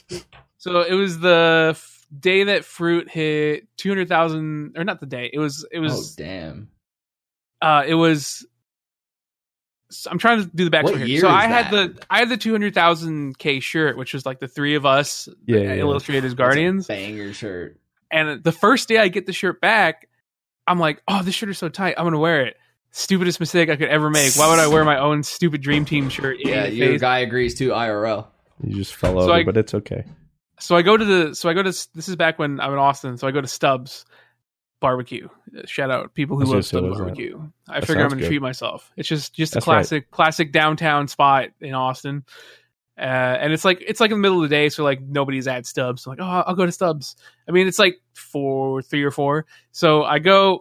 So it was the f- day that Fruit hit two hundred thousand, or not the day. It was. It oh was. damn. uh, it was. so I'm trying to do the What backstory here. year So is I had that? the I had the two hundred thousand K shirt, which was like the three of us Yeah, uh, yeah, yeah. illustrated as That's a Guardians. banger shirt. And the first day I get the shirt back, I'm like, oh, this shirt is so tight. I'm gonna wear it. Stupidest mistake I could ever make. Why would I wear my own stupid Dream Team shirt? Yeah, Idiot your face. guy agrees too. I R L. You just fell So over, I- but it's okay. So I go to the. So I go to. This is back when I'm in Austin. So I go to Stubbs Barbecue. Shout out people who I was love gonna say, Stubbs what is that? Barbecue. I That figure I'm sounds gonna good. treat myself. It's just just a That's right. classic classic downtown spot in Austin. Uh, and it's like it's like in the middle of the day, so like nobody's at Stubbs. So I'm like, oh, I'll go to Stubbs. I mean, it's like four, three or four. So I go,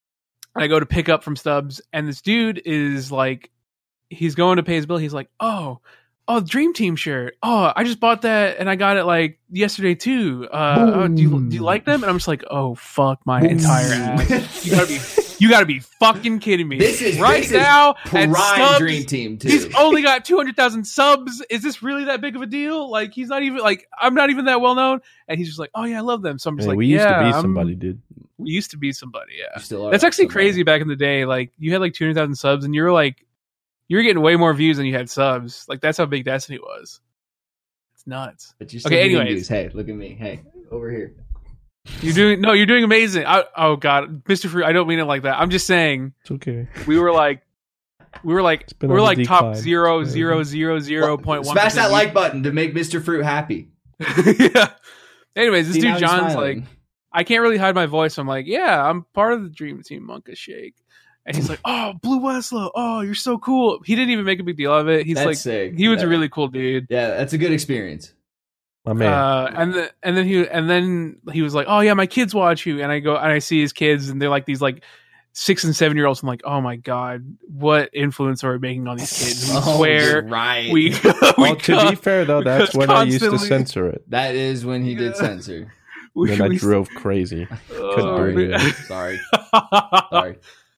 I go to pick up from Stubbs, and this dude is like, he's going to pay his bill. He's like, oh, oh, Dream Team shirt. Oh, I just bought that, and I got it like yesterday too. Uh, oh, do you do you like them? And I'm just like, oh fuck my entire ass. You gotta be. You gotta be fucking kidding me! This is right this now is at prime Stubbs, Dream Team too. he's only got two hundred thousand subs. Is this really that big of a deal? Like, he's not even like I'm not even that well known, and he's just like, oh yeah, I love them. So I'm just Man, like, we used yeah, to be I'm- somebody, dude. We used to be somebody. Yeah, You still are that's actually somebody. crazy. Back in the day, like you had like two hundred thousand subs, and you were like, you were getting way more views than you had subs. Like that's how big Destiny was. It's nuts. But you're still Okay, getting anyways. views. Hey, look at me. Hey, over here. You're doing no, you're doing amazing. I, oh god, Mister Fruit, I don't mean it like that. I'm just saying It's okay. we were like, we were like, been we were on the like top decline. zero It's zero zero zero point one. Smash that like button to make Mister Fruit happy. Yeah. Anyways, this See, now dude he's John's smiling. like, I can't really hide my voice. I'm like, yeah, I'm part of the Dream Team Monka Shake. And he's like, oh, Blue Westlow. Oh, you're so cool. He didn't even make a big deal of it. He's That's like, sick. he was Yeah. a really cool dude. Yeah, that's a good experience. My man. Uh, and the, and then he and then he was like, oh yeah, my kids watch you. And I go and I see his kids, and they're like these like six and seven year olds. I'm like, oh my god, what influence are we making on these kids? We Oh, swear right. we. we well, to cut- be fair though, that's because when I used to constantly- censor it. That is when he did Yeah. censor. we- Then I we- drove crazy. Oh, Couldn't do man. it. Sorry. Sorry.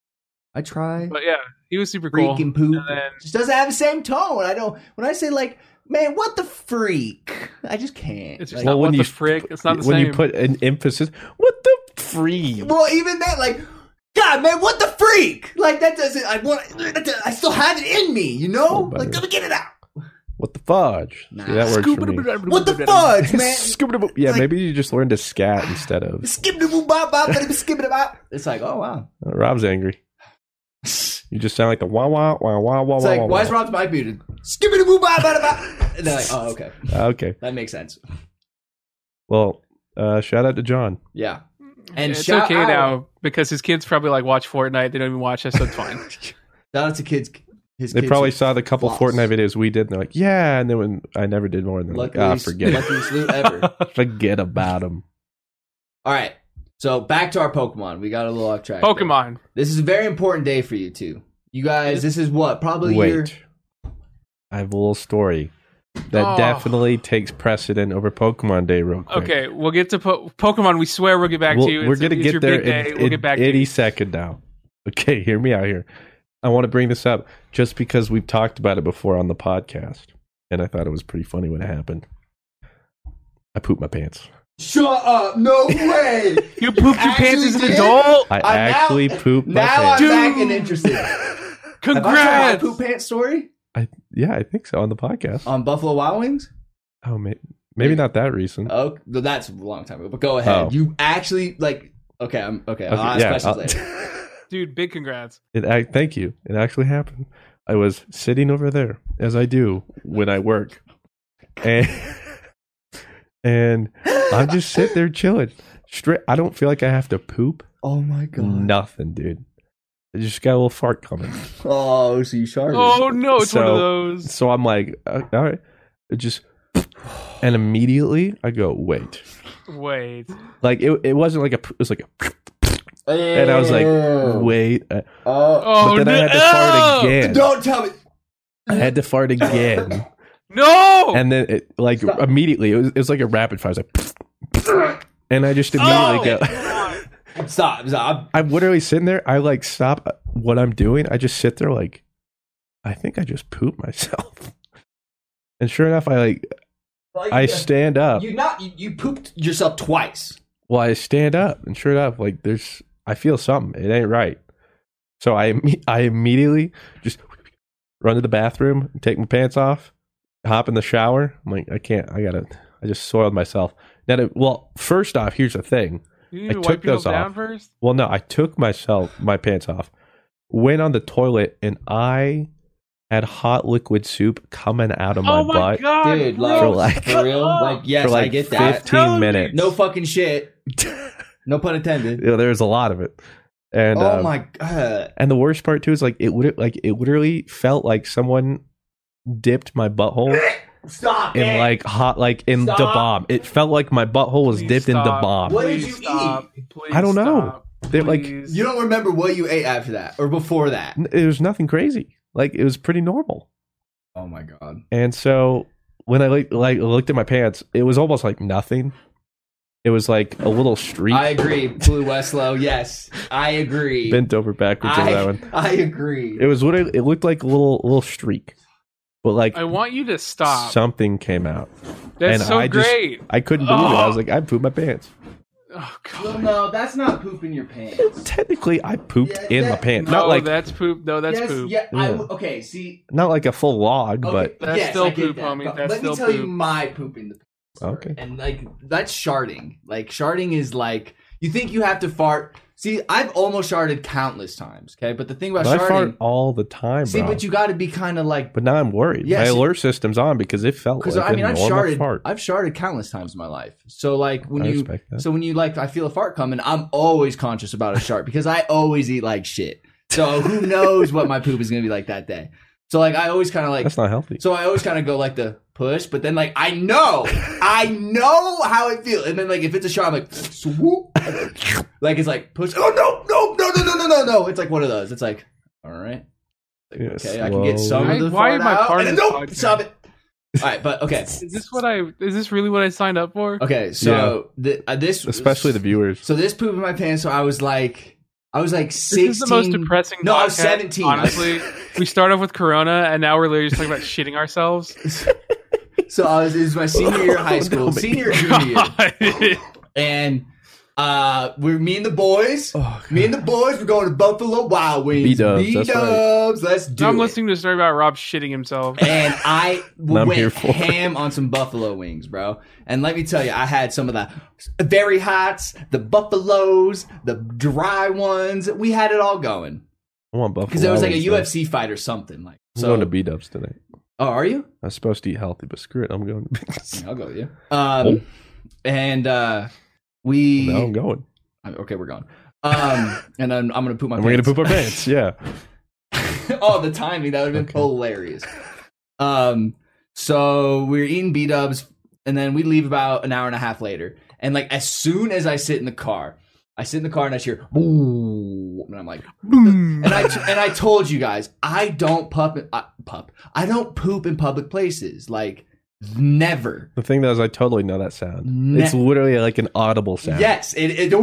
I try. But yeah, he was super cool. Freaking poop. And then- Just doesn't have the same tone. I don't. When I say like, man, what the freak? I just can't. It's just Like, not Well, what when the you- frick. It's not the when same. you put an emphasis, what the free? well, even that, like, God, man, what the freak? Like that doesn't. I want. I still have it in me, you know. Oh, Like, better. let me get it out. What the fudge? Nah. See, that works for me. What the fudge, man? Skip-a-da-boop. Yeah, Like- maybe you just learned to scat instead of. Skip the bop bop bop, skip it bop. It's like, oh wow. Uh, Rob's angry. You just sound like the wah wah wah wah wah It's wah. like, wah, why is wah. Rob's mic muted? Skip it bop bop bop bop. And they're like, oh okay, Uh, okay. that makes sense. Well, uh, shout out to John. Yeah. And it's shout okay out- now because his kids probably like watch Fortnite. They don't even watch us, so it's fine. Shout out to kids. His They kids probably are saw the couple floss. Fortnite videos we did, and they're like, "Yeah," and then when I never did more, and they're like, Luckily, "Ah, forget luckiest loot ever. it, forget about them." All right. So back to our Pokemon. We got a little off track. there. Pokemon. This is a very important day for you two. You guys, this is what probably your Wait, I have a little story that Oh. definitely takes precedent over Pokemon Day. Real quick, Okay, we'll get to po- Pokemon. We swear we'll get back We'll- to you. we're It's- gonna it's get your there big in, day. We'll in get back to any you. second now. Okay, hear me out here. I want to bring this up just because we've talked about it before on the podcast, and I thought it was pretty funny when it happened. I pooped my pants. Shut up! No way! You pooped your Actually pants as an did? adult. I I'm actually now- pooped my now pants. I'm Dude. back and interested. Have I told my Congrats. poop pants story I, yeah, I think so on the podcast. on Buffalo Wild Wings? Oh, may, maybe not that recent. Oh, well, that's a long time ago. But go ahead. Oh. You actually like? Okay, I'm okay. I'll Okay, ask yeah, questions I'll- later. Dude, big congrats. It ac- thank you. It actually happened. I was sitting over there as I do when I work, and and I'm just sitting there chilling. Straight. I don't feel like I have to poop. Oh my god! Nothing, dude. I just got a little fart coming. Oh, so you sharted? Oh no, it's one of So- those. So I'm like, uh, all right, it just, and immediately I go, wait, Wait. like it. It wasn't like a. It was like a, and I was like, wait. uh, Oh, Oh but then no! I had to fart again. don't tell me. I had to fart again. No. And then it like Stop. immediately it was, it was like a rapid fire. It was like, and I just immediately Oh. go. Stop! Stop! I'm literally sitting there. I like stop what I'm doing. I just sit there like, I think I just pooped myself. And sure enough, I like Like, I you- stand up. You not you, you pooped yourself twice. Well, I stand up, and sure enough, like there's I feel something. It ain't right. So I imme- I immediately just run to the bathroom, take my pants off, hop in the shower. I'm like, I can't. I gotta. I just soiled myself. Now, to, well, first off, here's the thing. You I need to took wipe yourself those down off. first. Well, no, I took myself my pants off, went on the toilet, and I had hot liquid soup coming out of my, Oh my butt god, Dude, bro, like, For like- for real? Like, yes, for like I get that. fifteen Telling me. minutes. No fucking shit. No pun intended. You know, there was a lot of it, and oh um, my god. and the worst part too is like it would like it literally felt like someone dipped my butthole Stop in it. like hot, like in Stop. the bomb. It felt like my butthole was Please dipped in the stop. bomb. What did Please you stop. Please I don't know. stop. They're like- Please. You don't remember what you ate after that or before that? It was nothing crazy. Like it was pretty normal. Oh my god. And so when I like like looked at my pants, it was almost like nothing. It was like a little streak. I agree, Blue Westlow. Yes, I agree. Bent over backwards on that I, one. I agree. It was what it, it looked like a little little streak, but like I want you to stop. something came out. That's and so I just- great. I couldn't believe it. I was Oh. like, I pooped my pants. Oh Well, god. no, that's not pooping your pants. Technically, I pooped Yeah, in my that- pants. No, Not like that's poop. No, that's yes, poop. Yeah, I Yeah. w- okay, see. not like a full log, Okay, That's yes, still I get poop, that, homie. but That's let still me tell you poop. my pooping the but okay. And like that's sharding. Like sharding is like you think you have to fart. See, I've almost sharded countless times. Okay, but the thing about But I sharding, fart all the time, see, bro. but you got to be kind of like But now I'm worried. Yeah, my see- alert system's on because it felt because like I mean a I've normal sharded. fart. I've sharded countless times in my life. So like when I you, respect that. so when you like, I feel a fart coming. I'm always conscious about a shart because I always eat like shit. So who knows what my poop is gonna be like that day. So like I always kind of like That's not healthy. So I always kind of go like the push, but then like I know, I know how it feels, and then like if it's a shot, I'm like swoop, like it's like push. Oh no, no, no, no, no, no, no, no! It's like one of those. It's like all right, like, Yeah, okay, I can get slowly. some Why- of the why fart am I out, part and of then this nope, podcast? stop it. All right, but okay, Is this what I? Is this really what I signed up for? okay. So the, uh, this, Especially the viewers. So this poop in my pants. So I was like, I was like This sixteen. is the most depressing. No, I was podcast, seventeen. Honestly, we start off with Corona, and now we're literally just talking about shitting ourselves. So I was. It was my senior year of high school, No, senior or junior year. And uh we're me and the boys Oh, me and the boys we're going to Buffalo Wild Wings. B-dubs, that's right. B-dubs, let's do I'm it. listening to a story about Rob shitting himself. And I I'm here went for it. ham on some buffalo wings, bro. And let me tell you, I had some of the very hots, the buffaloes, the dry ones. We had it all going I want Buffalo. because there was like a Wild U Wings, F C fight or something. Like, though. so, I'm going to B Dubs tonight. oh, are you? I was supposed to eat healthy, but screw it. I'm going to Yeah, I'll go with you. Um, and uh, we now I'm going. okay, we're going. Um, and I'm, I'm gonna poop my. And we're going pants. to poop our pants. Yeah. Oh, the timing, that would have been Okay. hilarious. Um, so we're eating B dubs, and then we leave about an hour and a half later. And like as soon as I sit in the car, I sit in the car and I hear boo, and I'm like, and I and I told you guys, I don't pup uh, pup, I don't poop in public places, like never. The thing that is, I totally know that sound. Ne- It's literally like an audible sound. Yes, it, it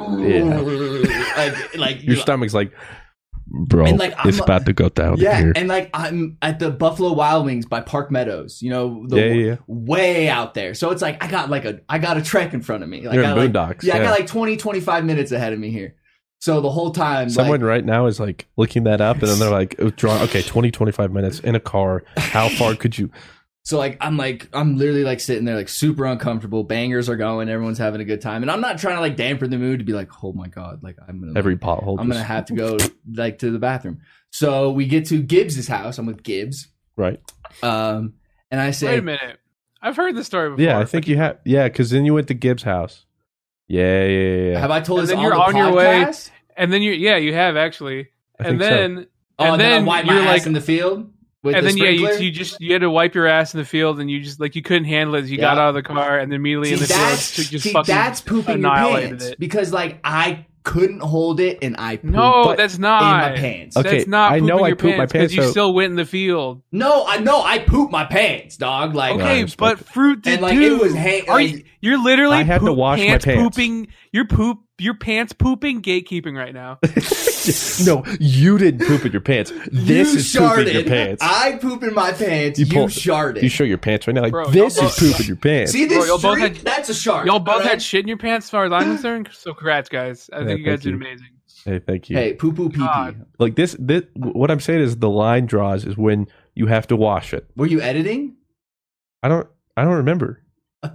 like like Your stomach's like, bro, And, like, it's I'm- about to go down yeah, here. and like I'm at the Buffalo Wild Wings by Park Meadows, you know, the Yeah, yeah, yeah. way out there. So it's like I got like a I got a trek in front of me. Like, You're I in got, like, boondocks, yeah, I yeah. got like twenty, twenty-five minutes ahead of me here. So the whole time, Someone like, right now is like looking that up, and then they're like, oh, draw, okay, twenty, twenty-five minutes in a car. How far could you? so like I'm like I'm literally like sitting there like super uncomfortable. Bangers are going, everyone's having a good time, and I'm not trying to like dampen the mood to be like, oh my god, like I'm gonna Every like, pothole. I'm gonna just- have to go like to the bathroom. So we get to Gibbs's house. I'm with Gibbs, Right. um, and I say, Wait a minute. I've heard this story before. Yeah, I think you have. Yeah, because then you went to Gibbs' house. Yeah, yeah, yeah. yeah. have I told And this then on you're the on your way- podcast? And then you, yeah, you have actually. I And think so. then, Oh, and and then, I then wipe my you're ass like, in the field with and the then yeah, you, sprinkler? you just you had to wipe your ass in the field, and you just like you couldn't handle it. So you got Yeah. out of the car, and then immediately see, in the field, that's, just, just see, fucking that's pooping your annihilated pants it. because like I couldn't hold it and I pooped No, But that's in not. my pants. Okay, That's not I know pooping I your pooped my pants because pants, you so- still went in the field. No, I know I pooped my pants, dog. Like I Okay, respect but it. fruit did And, like, too. it was hang- Are like- you, you're literally I had to poop- wash my pants pants. pooping. You're poop. Your pants pooping. Gatekeeping right now. No, you didn't poop in your pants. This you is sharded. pooping your pants. I poop in my pants. You, pull- sharded. You show your pants right now. Like Bro, this y'all is both- pooping your pants. See Bro, this y'all both streak? had- That's a shark. Y'all both alright? had shit in your pants, as far as I'm concerned. So congrats, guys. I Yeah, think you guys thank did you. amazing. Hey, thank you. Hey, poo poo pee pee. God. Like this, this. What I'm saying is the line draws is when you have to wash it. Were you editing? I don't. I don't remember.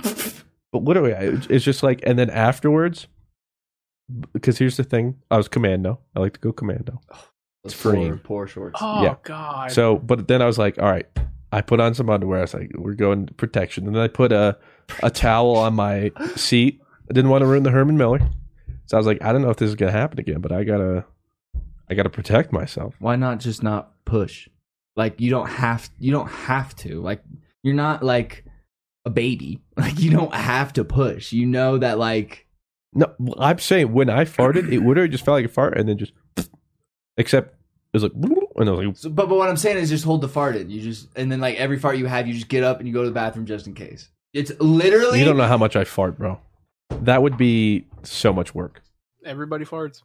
But literally, I- it's just like, and then afterwards, because here's the thing: I was commando. I like to go commando. It's free. Poor, poor shorts. Oh Yeah. God. So, but then I was like, all right. I put on some underwear. I was like, we're going protection. And then I put a a towel on my seat. I didn't want to ruin the Herman Miller, so I was like, I don't know if this is gonna happen again, but I gotta, I gotta protect myself. Why not just not push? Like you don't have you don't have to. Like You're not like a baby. Like you don't have to push. You know that like. No, I'm saying when I farted, it literally just felt like a fart and then just, except it was like, and I was like, So, but but what I'm saying is just hold the fart in. You just and then like every fart you have, you just get up and you go to the bathroom just in case. It's literally. you don't know how much I fart, bro. That would be so much work. Everybody farts.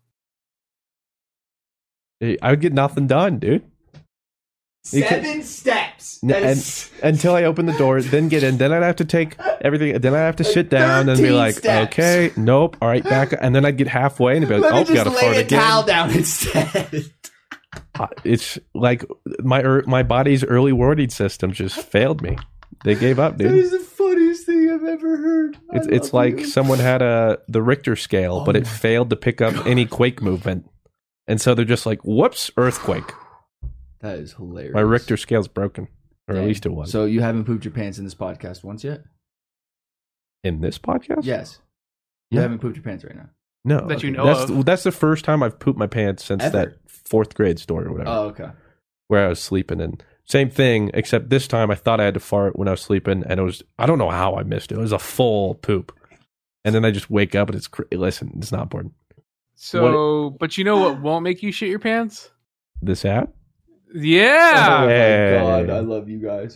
I would get nothing done, dude. You seven can- steps. N- That and, is- until I open the door, then get in. Then I'd have to take everything. Then I'd have to sit down and be thirteen like, steps. okay, nope, all right, back. And then I'd get halfway and be like, Let oh, me just gotta lay fart a again. towel down instead. Uh, It's like my er, my body's early warning system just failed me. They gave up, That dude. is the funniest thing I've ever heard. I It's it's love like you. someone had a the Richter scale, Oh but it my failed to pick up any quake movement, and so they're just like, whoops, earthquake. That is hilarious. My Richter scale's broken, or Dang. at least it was. So you haven't pooped your pants in this podcast once yet? In this podcast, Yes. You No. haven't pooped your pants right now. no, That you know that's of. that's the first time I've pooped my pants since Ever? that fourth grade story or whatever. Oh, okay. Where I was sleeping, and same thing, except this time I thought I had to fart when I was sleeping, and it was, I don't know how I missed it. It was a full poop. And then I just wake up and it's, cra- listen, it's not important. So, but you know what won't make you shit your pants? This app? Yeah. Oh Hey. my god, I love you guys.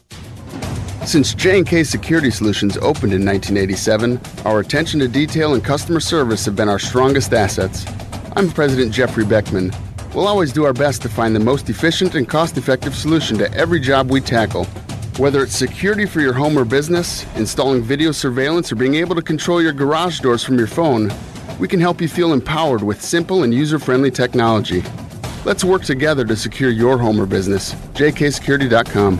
Since J and K Security Solutions opened in nineteen eighty-seven, our attention to detail and customer service have been our strongest assets. I'm President Jeffrey Beckman. We'll always do our best to find the most efficient and cost-effective solution to every job we tackle. Whether it's security for your home or business, installing video surveillance, or being able to control your garage doors from your phone, we can help you feel empowered with simple and user-friendly technology. Let's work together to secure your home or business. j k security dot com.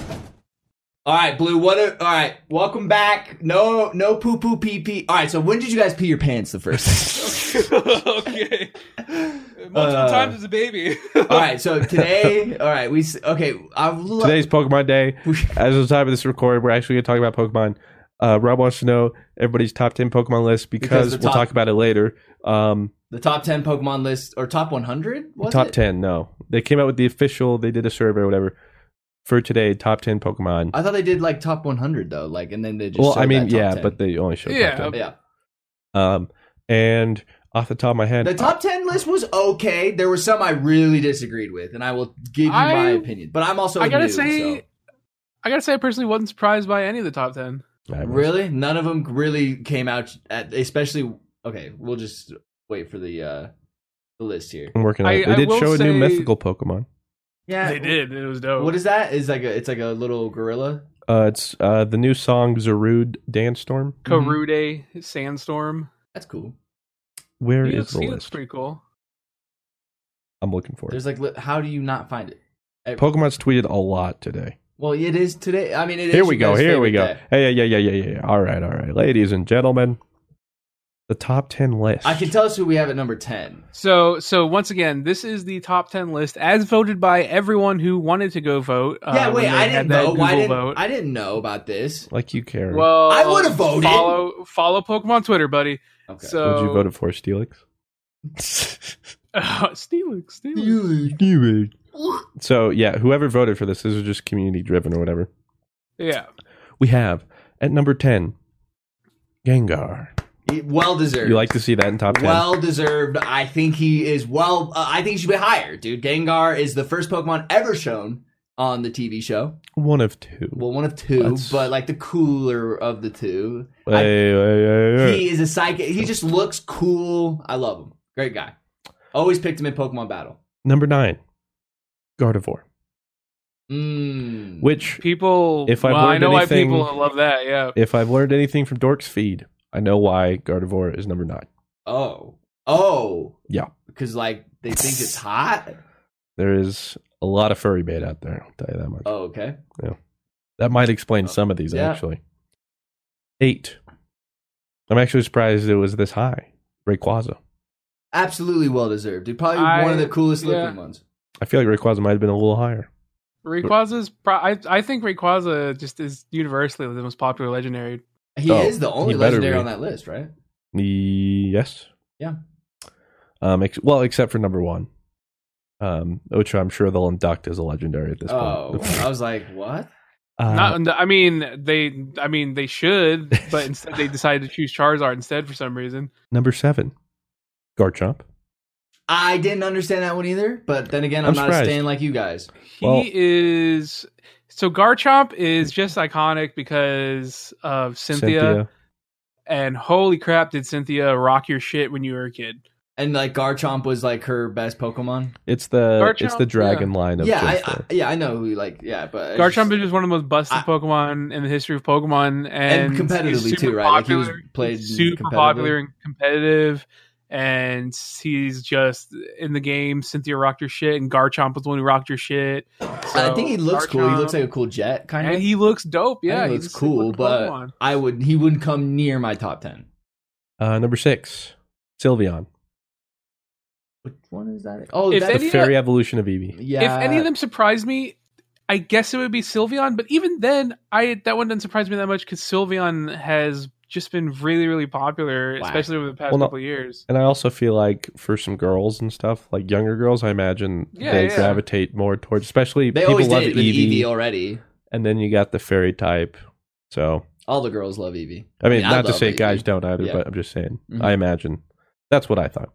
All right, Blue. What? A, all right, welcome back. No, no poo poo pee pee. All right, so when did you guys pee your pants the first time? Okay. Multiple Uh, times as a baby. all right, so today, all right, we s- okay. I've lo- Today's Pokemon Day. As of the time of this record, we're actually going to talk about Pokemon. Uh, Rob wants to know everybody's top ten Pokemon list because, Because the we'll top- talk about it later. Um, the top ten Pokemon list or top one hundred. Was top it? ten, no. They came out with the official, they did a survey or whatever. For today, top ten Pokemon. I thought they did like top one hundred though, like, and then they just. Well, showed I mean, that top yeah, ten. but they only showed Yeah. top ten. yeah, Um, and off the top of my head, the top ten list was okay. There were some I really disagreed with, and I will give you my I- opinion. But I'm also I gotta new, say, so- I gotta say, I personally wasn't surprised by any of the top ten. I was- really, none of them really came out. At, especially, okay, we'll just wait for the uh the list here. I'm working on I- it. They I did will show a new say- mythical Pokemon. Yeah, They did. It was dope. What is that? Is like a it's like a little gorilla. Uh, it's uh, the new song Zarude Dance Storm. Karude Sandstorm? That's cool. Where He is looks, the he looks list? pretty cool. I'm looking for it. There's like, li- how do you not find it? Eh, Pokemon's tweeted a lot today. Well, it is today. I mean, it is. Here we you go. guys' Here we favorite go. day. Hey, yeah, yeah, yeah, yeah, yeah. All right, all right. Ladies and gentlemen, the top ten list. I can tell us who we have at number ten. So, so once again, this is the top ten list as voted by everyone who wanted to go vote. Yeah, uh, wait, when they I had didn't that vote. Why Google didn't vote. I didn't know about this? Like you care. Well, I would've voted. Follow, follow Pokemon Twitter, buddy. Okay. So, Would you vote for Steelix? uh, Steelix, Steelix. So, yeah, whoever voted for this, this is just community driven or whatever. Yeah, We have at number ten, Gengar. Well deserved. You like to see that in top ten? Well deserved. I think he is well. Uh, I think he should be higher, dude. Gengar is the first Pokemon ever shown on the T V show. One of two. Well, one of two, That's- but like the cooler of the two. I- Hey, hey, hey, hey. he is a psychic. He just looks cool. I love him. Great guy. Always picked him in Pokemon Battle. Number nine, Gardevoir. Mm. Which, people. If I've well, I learned know anything- why people love that. Yeah, if I've learned anything from Dork's feed, I know why Gardevoir is number nine. Oh. Oh. Yeah. Because like they think it's hot. There is a lot of furry bait out there, I'll tell you that much. Oh, okay. That might explain some of these, Yeah. actually. Eight. I'm actually surprised it was this high. Rayquaza. Absolutely well deserved, dude. Probably I- one of the coolest yeah. looking ones. I feel like Rayquaza might have been a little higher. Rayquaza's. Pro- I I think Rayquaza just is universally the most popular legendary. He Oh, is the only he better legendary be. on that list, right? Yes. Yeah. Um. Ex- well, except for number one. Um, which I'm sure they'll induct as a legendary at this Oh, point. I was like, what? Uh, Not, I mean, they. I mean, they should, but instead they decided to choose Charizard instead for some reason. number seven, Garchomp. I didn't understand that one either, but then again, I'm, I'm not surprised. a stan like you guys. He Well- is so Garchomp is just iconic because of Cynthia, Cynthia. and holy crap, did Cynthia rock your shit when you were a kid? And like Garchomp was like her best Pokemon. It's the Garchomp, it's the dragon line of Yeah, I, Cynthia. I, yeah, I know who like yeah, but it's Garchomp just- is just one of the most busted I- Pokemon in the history of Pokemon, and, And competitively he's super too, right? Like, he was popular, played super competitively. popular and competitive, and he's just in the game. Cynthia rocked your shit, and Garchomp was the one who rocked your shit. I think he looks cool. He looks Garchomp- like a cool jet, kind of. and he looks dope. Yeah, he he's looks a cool, sick but Pokemon. I would he wouldn't come near my top ten. Uh, number six, Sylveon. Which one is that? Oh, If that, The any- fairy evolution of Eevee. yeah. If any of them surprised me, I guess it would be Sylveon. But even then, I that one doesn't surprise me that much because Sylveon has just been really, really popular, Wow. especially over the past Well, no- couple of years. And I also feel like for some girls and stuff, like younger girls, I imagine Yeah, they yeah. gravitate more towards, especially they people always love did with Eevee, Eevee already. and then you got the fairy type. So, All the girls love Eevee. I mean, I not to love say Eevee. guys don't either, Yeah. but I'm just saying, Mhm. I imagine that's what I thought.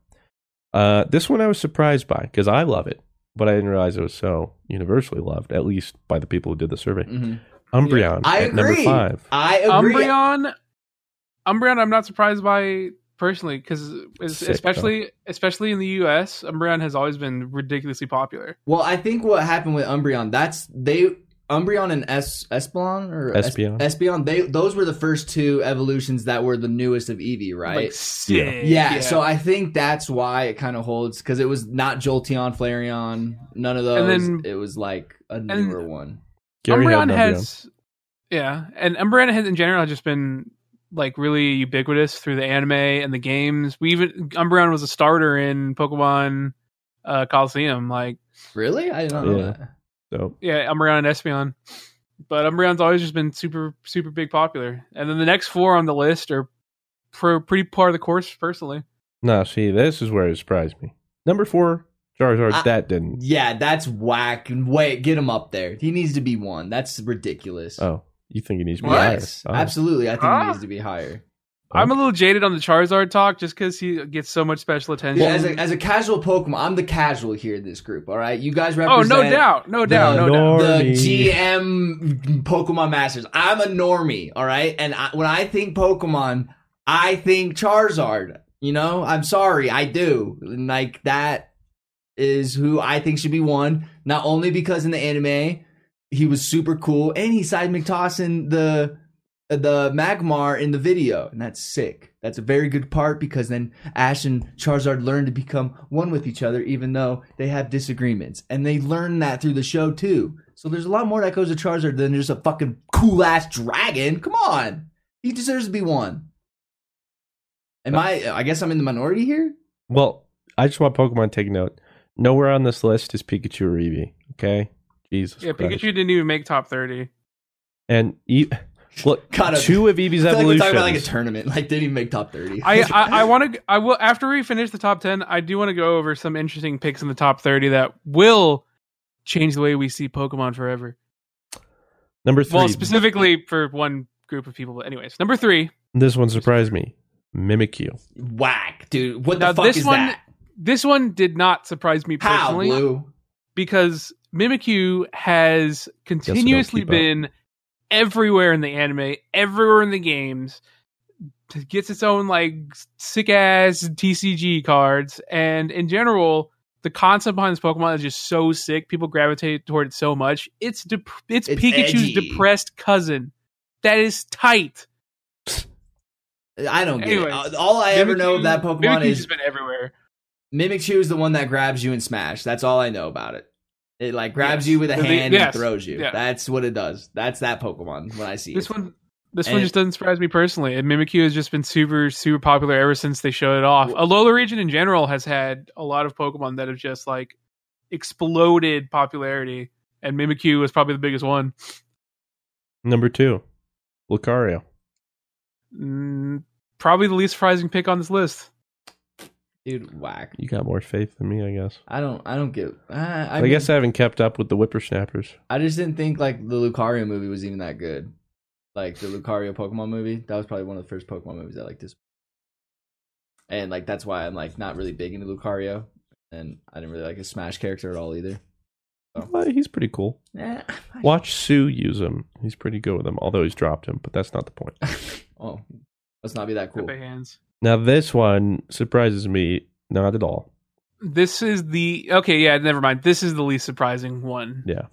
Uh, this one I was surprised by because I love it, but I didn't realize it was so universally loved, at least by the people who did the survey. Mhm. Umbreon I at number agree. five. I agree. Umbreon, Umbreon, I'm not surprised by personally because Sick, especially especially in the U S, Umbreon has always been ridiculously popular. Well, I think what happened with Umbreon, that's they Umbreon and Es Espeon or Es- Espeon. Espeon, they those were the first two evolutions that were the newest of Eevee, right? Like sick. yeah, so I think that's why it kind of holds because it was not Jolteon, Flareon, none of those. And then- it was like a newer one. Gary had Umbreon an has, yeah, and Umbreon has in general has just been like really ubiquitous through the anime and the games. We even Umbreon was a starter in Pokemon uh, Coliseum, like Really? I didn't know Yeah. that. So yeah, Umbreon and Espeon. But Umbreon's always just been super super big popular. And then the next four on the list are pro, pretty part of the course personally. no, see, this is where it surprised me. Number four, Charizard. I- that didn't. Yeah, that's whack. Wait, get him up there. He needs to be one. That's ridiculous. Oh, you think it needs to be What? yes, higher? Oh. absolutely. I think Ah. he needs to be higher. I'm a little jaded on the Charizard talk just because he gets so much special attention. Yeah, as a, as a casual Pokemon, I'm the casual here in this group. All right, you guys oh, represent. no doubt. No doubt. the- No doubt. The Normie. G M Pokemon Masters. I'm a normie, all right? And I, when I think Pokemon, I think Charizard. You know, I'm sorry, I do. And, like, that is who I think should be one. Not only because in the anime, he was super cool, and he side McTossin the the Magmar in the video, and that's sick. That's a very good part because then Ash and Charizard learn to become one with each other, even though they have disagreements, and they learn that through the show too. So there's a lot more that goes to Charizard than just a fucking cool ass dragon. Come on, he deserves to be one. Am I? I guess I'm in the minority here. Well, I just want Pokemon to take note. Nowhere on this list is Pikachu or Eevee. Okay, Jesus. Yeah, Christ. Pikachu didn't even make top thirty. And e- look, Gotta- two of Eevee's I feel like we're evolutions. talking about like a tournament. Like didn't even make top thirty. I I, I want to. I will after we finish the top ten. I do want to go over some interesting picks in the top thirty that will change the way we see Pokemon forever. Number three. Well, specifically for one group of people. But anyways, number three. This one surprised me. Mimikyu. Whack, dude. What Now, the fuck this is one- that? This one did not surprise me How, personally Blue? because Mimikyu has continuously keep up. been everywhere in the anime, everywhere in the games. It gets its own like sick ass T C G cards, and in general, the concept behind this Pokemon is just so sick. People gravitate toward it so much. It's dep- it's, It's Pikachu's edgy. depressed cousin. That is tight. I don't get Anyways, it. All I ever know of Mimikyu- that Pokemon Mimikyu's is just been everywhere. Mimikyu is the one that grabs you in Smash. That's all I know about it. It like grabs Yes. you with a The- hand yes. and throws you. Yeah. That's what it does. That's that Pokemon when I see This it. one, this And one it- just doesn't surprise me personally. And Mimikyu has just been super, super popular ever since they showed it off. Alola region in general has had a lot of Pokemon that have just like exploded popularity, and Mimikyu was probably the biggest one. Number two. Lucario. Mm, probably the least surprising pick on this list. Dude, whack. You got more faith than me, I guess. I don't. I don't get. Uh, I, I, mean, guess I haven't kept up with the whippersnappers. I just didn't think like the Lucario movie was even that good. Like the Lucario Pokemon movie, that was probably one of the first Pokemon movies I liked. This, and like that's why I'm like not really big into Lucario, and I didn't really like his Smash character at all either. So. Well, he's pretty cool. Yeah. Watch Sue use him. He's pretty good with him, although he's dropped him, but that's not the point. Oh, let's not be that cool. Big hands. Now, this one surprises me not at all. This is the okay. Yeah, never mind. This is the least surprising one. Yeah.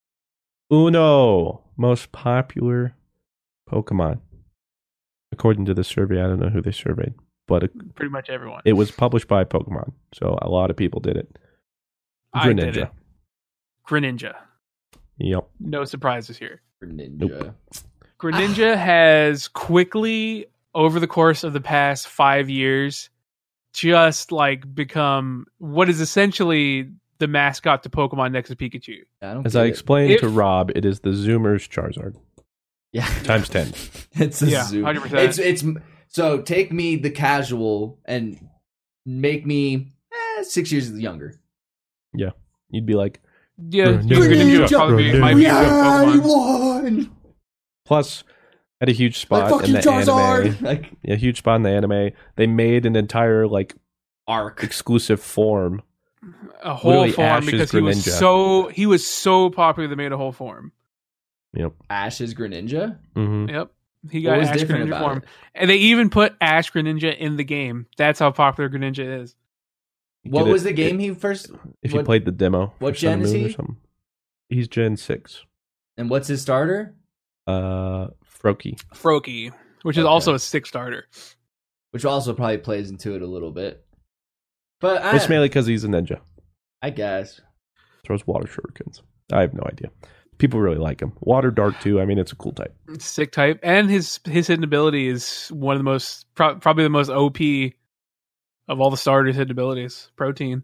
Uno, most popular Pokemon. According to the survey, I don't know who they surveyed, but it, Pretty much everyone. it was published by Pokemon, so a lot of people did it. I did Greninja. it. Greninja. Yep. No surprises here. Ninja. Nope. Greninja has quickly, over the course of the past five years, just like become what is essentially the mascot to Pokemon next to Pikachu. I don't As get I it. explained If- to Rob, it is the Zoomers Charizard Yeah. times ten. It's a Yeah, Zoom. one hundred percent. It's it's so take me the casual and make me eh, six years younger. You'd be like, Yeah, Greninja. Greninja would probably be, might be a good Pokemon. won! plus had a huge spot Like, fuck in you, the Charizard! anime. Like Yeah, huge spot in the anime. They made an entire like arc. exclusive form. A whole Literally form Ash's because he was Greninja. so he was so popular they made a whole form. Yep. Ash's Greninja. hmm Yep. He What got was Ash different Greninja about form. it? And they even put Ash Greninja in the game. That's how popular Greninja is. What Get was it- the game he first? If you what- played the demo, what for Sun gen is Moon or he? something. He's Gen six. And what's his starter? Uh, Froakie. Froakie, which is Okay. also a six starter. Which also probably plays into it a little bit. But I, It's mainly because he's a ninja. I guess. Throws water shurikens. I have no idea. People really like him. Water Dark too. I mean, it's a cool type. Sick type. And his his hidden ability is one of the most pro- probably the most O P of all the starters' hidden abilities. Protein.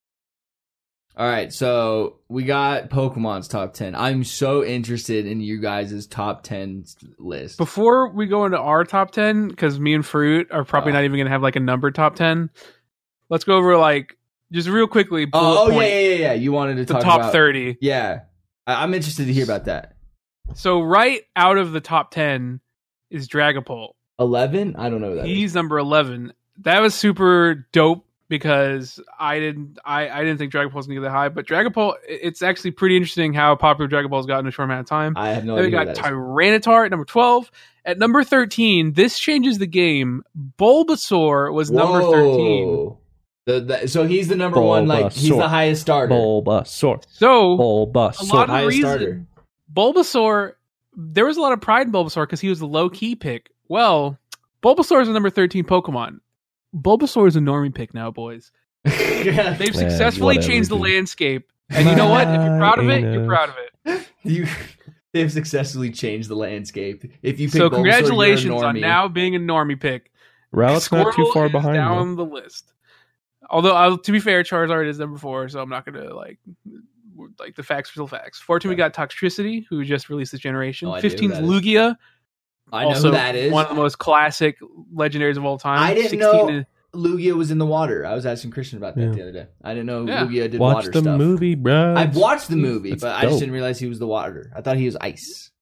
All right, so we got Pokemon's top ten. I'm so interested in you guys' top ten list. Before we go into our top ten, because me and Fruit are probably Oh. not even going to have like a number top ten, let's go over like just real quickly. bullet Oh, oh yeah, point, yeah, yeah, yeah. You wanted to the talk top about thirty. Yeah, I- I'm interested to hear about that. So right out of the top ten is Dragapult. Eleven? I don't know what that is. He's number eleven. That was super dope because I didn't I, I didn't think Dragapult was gonna get that high, but Dragapult, it's actually pretty interesting how popular Dragapult's gotten in a short amount of time. I have no Then we idea. got what that is. Tyranitar at number twelve. At number thirteen, this changes the game. Bulbasaur was number thirteen. Whoa. The, the, so he's the number one. Like he's Bulbasaur. the highest starter. Bulbasaur. So Bulbasaur. a lot of the highest reason starter. Bulbasaur, there was a lot of pride in Bulbasaur because he was the low key pick. Well, Bulbasaur is the number thirteen Pokemon. Bulbasaur is a normie pick now, boys. They've Man, successfully whatever, changed the dude. landscape. And you know what? If you're proud of it, you're Minus. proud of it. you, they've successfully changed the landscape. If you pick So Bulbasaur, congratulations you're a on normie. now being a normie pick. Rowlet's not too Squirtle far is behind. down though. the list. Although, I'll, to be fair, Charizard is number four, so I'm not going to like like the facts are still facts. fourteen, we got Toxtricity, who just released this generation. No idea who fifteen is that is. Lugia. I know also who that is. one of the most classic legendaries of all time. I didn't sixteen know is- Lugia was in the water. I was asking Christian about that Yeah. the other day. I didn't know Yeah. Lugia did Watch water the stuff. movie, bro. I've watched the movie, That's but I just dope. didn't realize he was the water. I thought he was ice.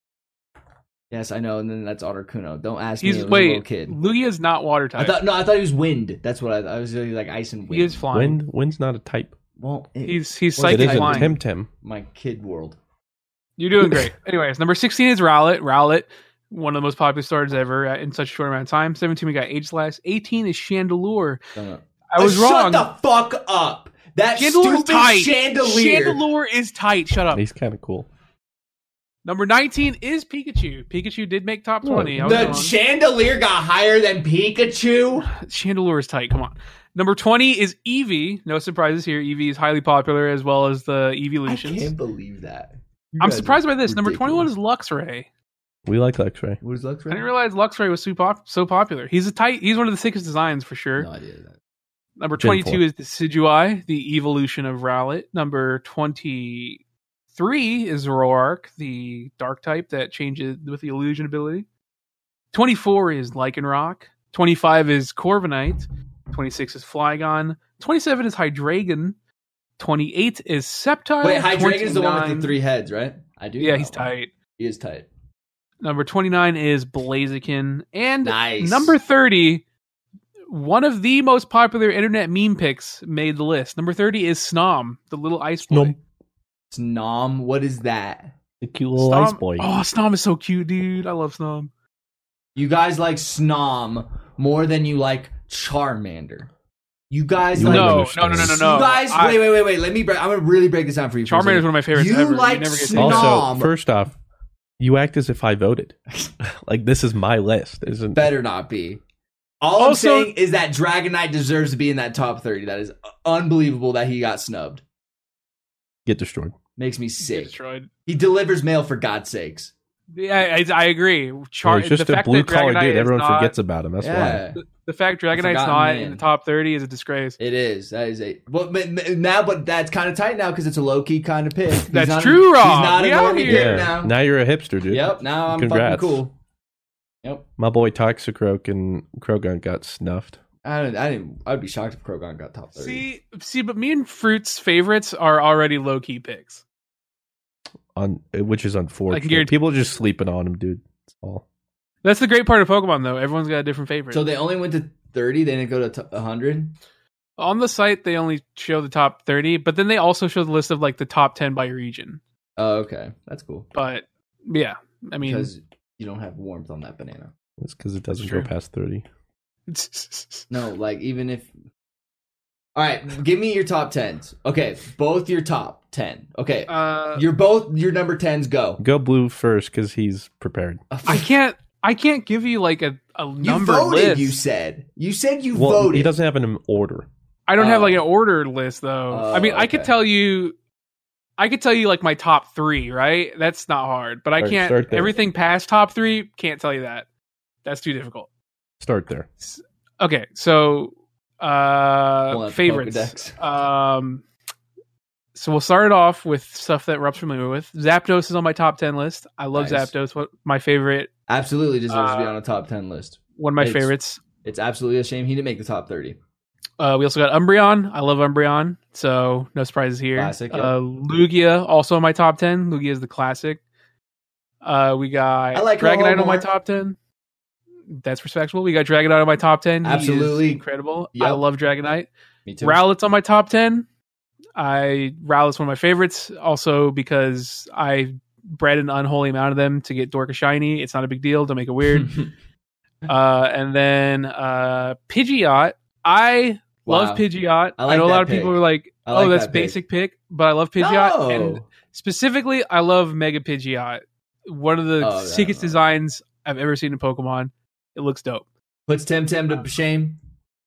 Yes, I know, and then that's Articuno. Don't ask me. He's I was a wait. little kid. Lugia is not water I type. thought no, I thought he was wind. That's what I, I was really like ice and wind. he is flying. Wind, wind's not a type. Well, it- He's he's Well, It psychic isn't flying. Temtem. my kid world. You're doing great. Anyways, number sixteen is Rowlet. Rowlet, one of the most popular starters ever uh, in such a short amount of time. seventeen, we got Ageless. eighteen is Chandelure. Don't know. I was Uh, wrong. Shut the fuck up. That Chandelure is stupid tight. chandelier. Chandelure is tight. Shut up. He's kind of cool. Number nineteen is Pikachu. Pikachu did make top twenty. I was The wrong. chandelier got higher than Pikachu. Chandelure is tight. Come on. Number twenty is Eevee. No surprises here. Eevee is highly popular as well as the I Evolutions. can't believe that. You I'm guys surprised are by this. Number twenty-one ridiculous. is Luxray. We like X-Ray. What is Luxray? I didn't realize Luxray was so, pop- so popular. He's a tight. He's one of the thickest designs for sure. No idea that. Number Gen twenty-two four. is Decidueye, the evolution of Rowlet. Number twenty-three is Zoroark, the dark type that changes with the illusion ability. twenty-four is Lycanroc. twenty-five is Corviknight. twenty-six is Flygon. twenty-seven is Hydreigon. twenty-eight is Sceptile. Wait, Hydreigon is the one with twenty-nine the three heads, right? I do. Yeah, know he's that one. tight. He is tight. Number twenty-nine is Blaziken. And Nice. number thirty, one of the most popular internet meme picks made the list. Number thirty is Snom, the little ice boy. Snom. Snom, what is that? The cute little Snom- ice boy. Oh, Snom is so cute, dude. I love Snom. You guys like Snom more than you like Charmander. You guys You like don't No, no, understand. no, no, no, no. You guys, I- wait, wait, wait, wait. Let me. Break, I'm gonna really break this down for you. for a Charmander is second. one of my favorites You ever. like you never get to Snom. Also, first off, you act as if I voted. Like this is my list, isn't? Better not be. All Also- I'm saying is that Dragonite deserves to be in that top thirty. That is unbelievable that he got snubbed. Get destroyed. Makes me Get sick. destroyed. He delivers mail for God's sakes. Yeah, I, I agree. Char- Well, he's just the a fact blue that collar Dragonite dude. is Everyone not- forgets about him. That's Yeah. why. The fact Dragonite's Forgotten not man. in the top thirty is a disgrace. It is. That is a. But, but now, but that's kind of tight now because it's a low key kind of pick. He's That's not, true, Rob. He's not We a out normie here. pick Yeah. now. Now you're a hipster, dude. Yep. Now I'm Congrats. fucking cool. Yep. My boy Toxicroak and Krogon got snuffed. I didn't. I didn't. I'd be shocked if Krogon got top thirty. See, see, but me and Fruit's favorites are already low key picks. On which is unfortunate. guarantee- People are just sleeping on him, dude. That's all. That's the great part of Pokemon, though. Everyone's got a different favorite. So they only went to thirty. They didn't go to one hundred. On the site, they only show the top thirty, but then they also show the list of like the top ten by region. Oh, okay. That's cool. But yeah, I mean, Because you don't have warmth on that banana. It's because it doesn't True. go past thirty. No, like even if. All right, give me your top tens. Okay, both your top ten. Okay, uh, you're both your number tens. Go. Go blue first because he's prepared. I can't, I can't give you like a, a You number voted. list. You said. You said you Well, voted. he doesn't have an order. I don't have Oh. like an ordered list though. Oh, I mean, I could okay. tell you, I could tell you like my top three, right? That's not hard, but I Alright, can't. start there. Everything past top three, can't tell you that. That's too difficult. Start there. Okay, so uh Pull out the favorites. Pokedex. Um, so we'll start it off with stuff that Rup's familiar with. Zapdos is on my top ten list. I love Nice. Zapdos. What my favorite? Absolutely deserves to be Uh, on a top ten list. One of my It's- favorites. It's absolutely a shame he didn't make the top thirty. Uh, we also got Umbreon. I love Umbreon, so no surprises here. Classic, yeah. Uh, Lugia also on my top ten. Lugia is the classic. Uh, we got I like Dragonite Ho-Oh on my more. top ten. That's respectable. We got Dragonite on my top ten. He is Absolutely. incredible. Yep. I love Dragonite. Me too. Rowlet's on my top ten. I Rowlet's one of my favorites, also because I bred an unholy amount of them to get Dorka shiny. It's not a big deal. Don't make it weird. uh, and then uh, Pidgeot. I Wow. love Pidgeot. I I, like know a that lot of pick. people are like, I like "Oh, that's that pick. basic pick," but I love Pidgeot, No. and specifically, I love Mega Pidgeot. One of the Oh, yeah, sickest no. designs I've ever seen in Pokemon. It looks dope. Puts Temtem to shame.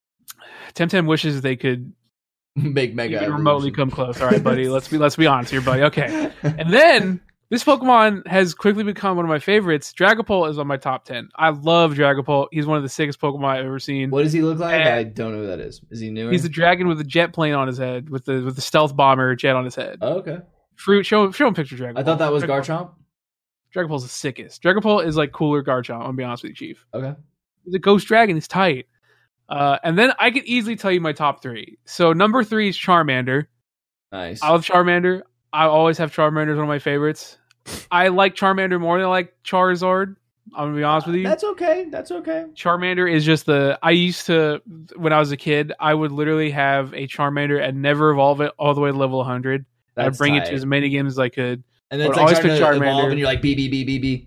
Temtem wishes they could Make mega even evolution. remotely come close. All right, buddy. Let's be let's be honest here, buddy. Okay. And then this Pokemon has quickly become one of my favorites. Dragapult is on my top ten. I love Dragapult. He's one of the sickest Pokemon I've ever seen. What does he look like? And- I don't know who that is. Is he new? He's a dragon with a jet plane on his head, with the with the stealth bomber jet on his head. Oh, okay. Fruit, show show him a picture of Dragapult. I thought that was Dragapult- Garchomp. Dragapult's the sickest. Dragapult is like cooler Garchomp. I'm gonna be honest with you, Chief. Okay. The Ghost Dragon is tight. Uh, and then I could easily tell you my top three. So number three is Charmander. Nice. I love Charmander. I always have Charmander as one of my favorites. I like Charmander more than I like Charizard. I'm gonna be honest with you. That's okay. That's okay. Charmander is just the. I used to, when I was a kid, I would literally have a Charmander and never evolve it all the way to level one hundred. I'd That's bring it tight. to as many games as I could. And then I it's would like always starting pick to Charmander. evolve, and you're like B B B B B.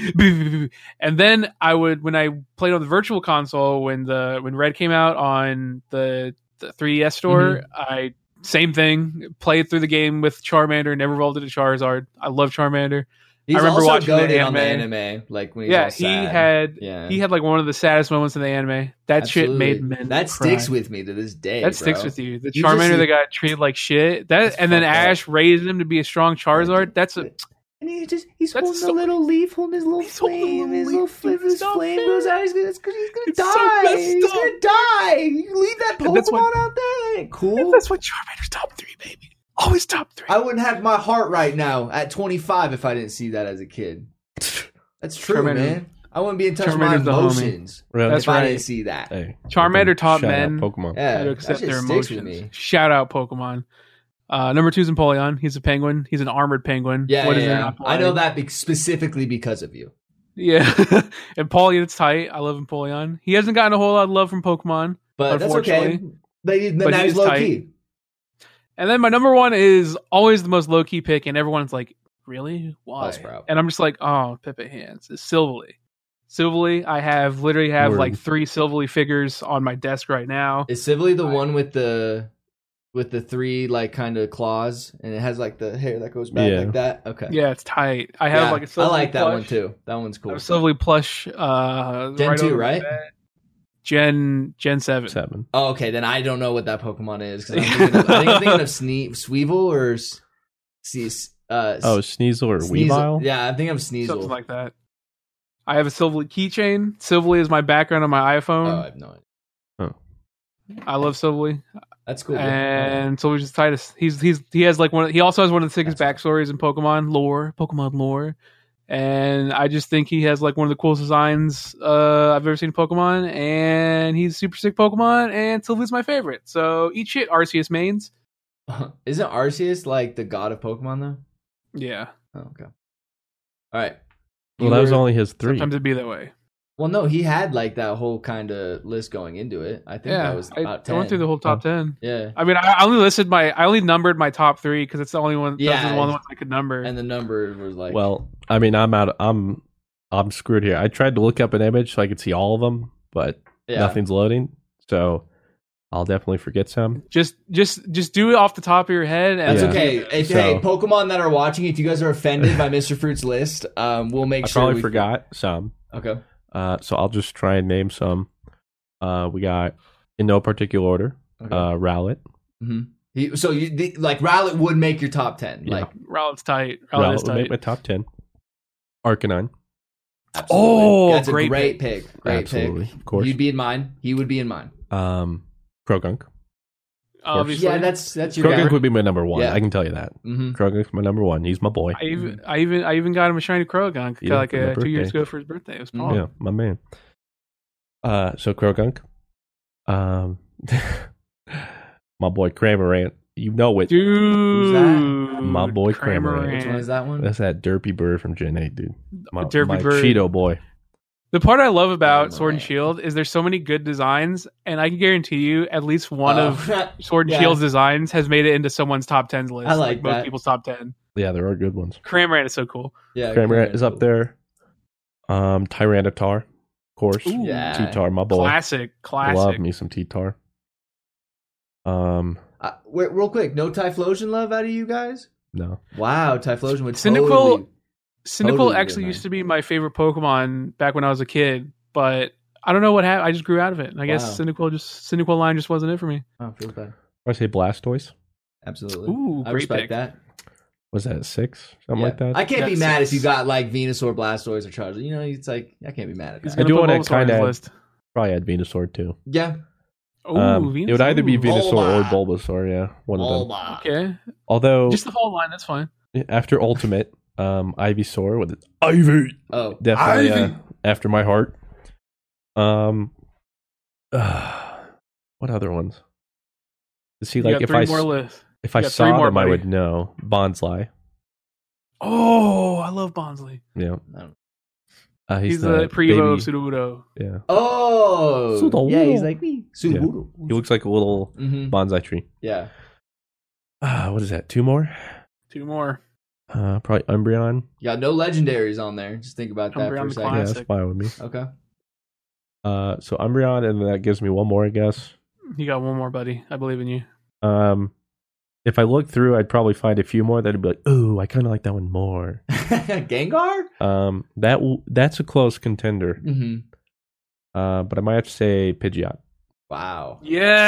And then I would, when I played on the Virtual Console, when the when Red came out on the, the three D S store, I same thing. Played through the game with Charmander, never rolled it to Charizard. I love Charmander. He's I remember also watching the goated on the anime. anime, like when he's Yeah, all he sad. had Yeah. he had like one of the saddest moments in the anime. That shit Absolutely. made men That cry. sticks with me to this day. That sticks bro. with you. The You Charmander just- that got treated like shit. That That's and then fucked up. Ash raised him to be a strong Charizard. That's a And he just he's That's holding so- a little leaf, holding his little He's holding a flame. little His leaf, little dude, flame, his it's not flame fair. goes out. He's gonna, he's gonna It's so die. messed he's up. gonna die. You leave that And that's Pokemon what- out there. That ain't cool. that's what Charmander's top three, baby. Always top three. I wouldn't have my heart right now at twenty-five if I didn't see that as a kid. That's true, Charmander. man. I wouldn't be in touch with my Charmander's the homie. emotions Really? That's if I right. didn't see that. Hey, Charmander taught shout out men Pokemon. Yeah, how to that accept shit their sticks with emotions. me. Shout out Pokemon. Uh, number two is Empoleon. He's a penguin. He's an armored penguin. Yeah, What yeah, is there yeah. not to I know like? that be- specifically because of you. Yeah. Empoleon's tight. I love Empoleon. He hasn't gotten a whole lot of love from Pokemon. But that's okay. Unfortunately. They, But now he he's is low tight. key. And then my number one is always the most low key pick, and everyone's like, "Really? Why?" Bellsprout. And I'm just like, "Oh, Pippa Hands is Silvally." Silvally, I have literally have Word. like three Silvally figures on my desk right now. Is Sibley the one with the with the three like kind of claws, and it has like the hair that goes back Yeah. like that? Okay. Yeah, it's tight. I have Yeah, like a I Silvally like that plush. one too. That one's I cool. have a Silvally plush. Uh, Gen two, over right? my bed. Gen Gen seven. Seven. Oh, okay. Then I don't know what that Pokemon is because I'm thinking of, I think I'm thinking of Sne- Sweevil or S- S- uh, Oh, Sneasel or Sneasel. Weavile? Yeah, I think I'm Sneasel. Something like that. I have a Silvally keychain. Silvally is my background on my Oh, iPhone. I have no idea. I love Silvally. That's cool. And Silvy's just tightest. He's he's he has like one. Of, he also has one of the sickest That's backstories in Pokemon lore. Pokemon lore, and I just think he has like one of the coolest designs uh, I've ever seen in Pokemon. And he's super sick Pokemon. And Silvy's my favorite. So eat shit, Arceus mains. Isn't Arceus like the god of Pokemon though? Yeah, Oh, okay. All right. Well, You that was were- only his three. sometimes it'd be that way. Well, no, he had like that whole kind of list going into it. I think Yeah, that was I, about I ten. went through the whole top ten. Yeah, I mean, I I only listed my, I only numbered my top three because it's the only one. Yeah, those are the only ones I could number. and the number was like, Well, I mean, I'm out. I'm I'm screwed here. I tried to look up an image so I could see all of them, but yeah. nothing's loading. So I'll definitely forget some. just, just, just do it off the top of your head. And That's Yeah. okay. If, So- hey, Pokemon that are watching, if you guys are offended by Mister Fruit's list, um, we'll make I sure. probably we forgot some. Okay. Uh, so I'll just try and name some. Uh, we got in no particular order. okay. Uh, Rowlet. hmm He, so you the, like Rowlet would make your top ten. Yeah. Like Rowlet's tight. Rowlet is Rowlet would make tight. my top ten. Arcanine, absolutely. Oh, that's great a great pick. Great absolutely, pick. of course. He'd be in mine. He would be in mine. Um, Krogunk. Obviously, Yeah, that's that's your Krogunk guy. would be my number one. Yeah. I can tell you that. hmm Krogunk's my number one. He's my boy. I even, I even, I even got him a shiny Croagunk Yeah, like for my uh, two years birthday. ago for his birthday. It was Mm. Paul. Yeah, my man. Uh, so Krogunk. Um, my boy Cramorant. You know it. Dude, that? My boy Cramorant. Which one is that one? That's that derpy bird from Gen eight, dude. My, Derpy my bird. Cheeto boy. The part I love about Cramorant. Sword and Shield is there's so many good designs, and I can guarantee you at least one Oh. of Sword and Yeah. Shield's designs has made it into someone's top ten list. I like most that. people's top ten. Yeah, there are good ones. Cramorant is so cool. yeah, Cramorant is up cool. there. Um, Tyranitar, of course. Ooh, Yeah. T-Tar, my boy. Classic, classic. Love me some T-Tar. Um, Uh, wait, real quick, no Typhlosion love out of you guys? no. Wow, Typhlosion would Cynical- totally. Cynical Totally actually good, used man. to be my favorite Pokemon back when I was a kid, but I don't know what happened. I just grew out of it. And I Wow. guess Cynical just Cynical line just wasn't it for me. Oh, feels bad. I say Blastoise. Absolutely. Ooh, I great respect pick. that. Was that a six? Something Yeah. like that? I can't Yeah, be mad if six. you got like Venusaur, Blastoise, or Charizard. You know, it's like I can't be mad at He's that. I gonna do put wanna Bulbasaur on his kinda- list. Probably had Venusaur too. Yeah. Ooh, Um, Venus. it would either be Ooh. Venusaur or Bulba. Bulbasaur. Yeah, one of them. Bulba. Okay, Although just the whole line. That's fine. after Ultimate, um, Ivysaur with its Ivy Oh, definitely uh, Ivy. after my heart. Um, uh, what other ones? See, You like got if three I more s- lists. if you I got three saw more, them, I buddy. would know. Bonsly. Oh, I love Bonsley. Yeah, I don't- uh, he's, He's, the the Prevo baby- Sudowoodo. Yeah, Oh, Sudowoodo. yeah, he's like me. Sudowoodo. he looks like a little Mm-hmm. bonsai tree. Yeah. Uh, what is that? Two more? Two more. Uh, probably Umbreon. You got no legendaries on there. Just think about that Umbreon for a the second. Yeah, Classic. that's fine with me. Okay. Uh, so Umbreon, and that gives me one more, I guess. You got one more, buddy. I believe in you. Um, if I look through, I'd probably find a few more that'd be like, "Ooh, I kind of like that one more." Gengar? Um, that w- that's a close contender. Mm-hmm. Uh, but I might have to say Pidgeot Wow.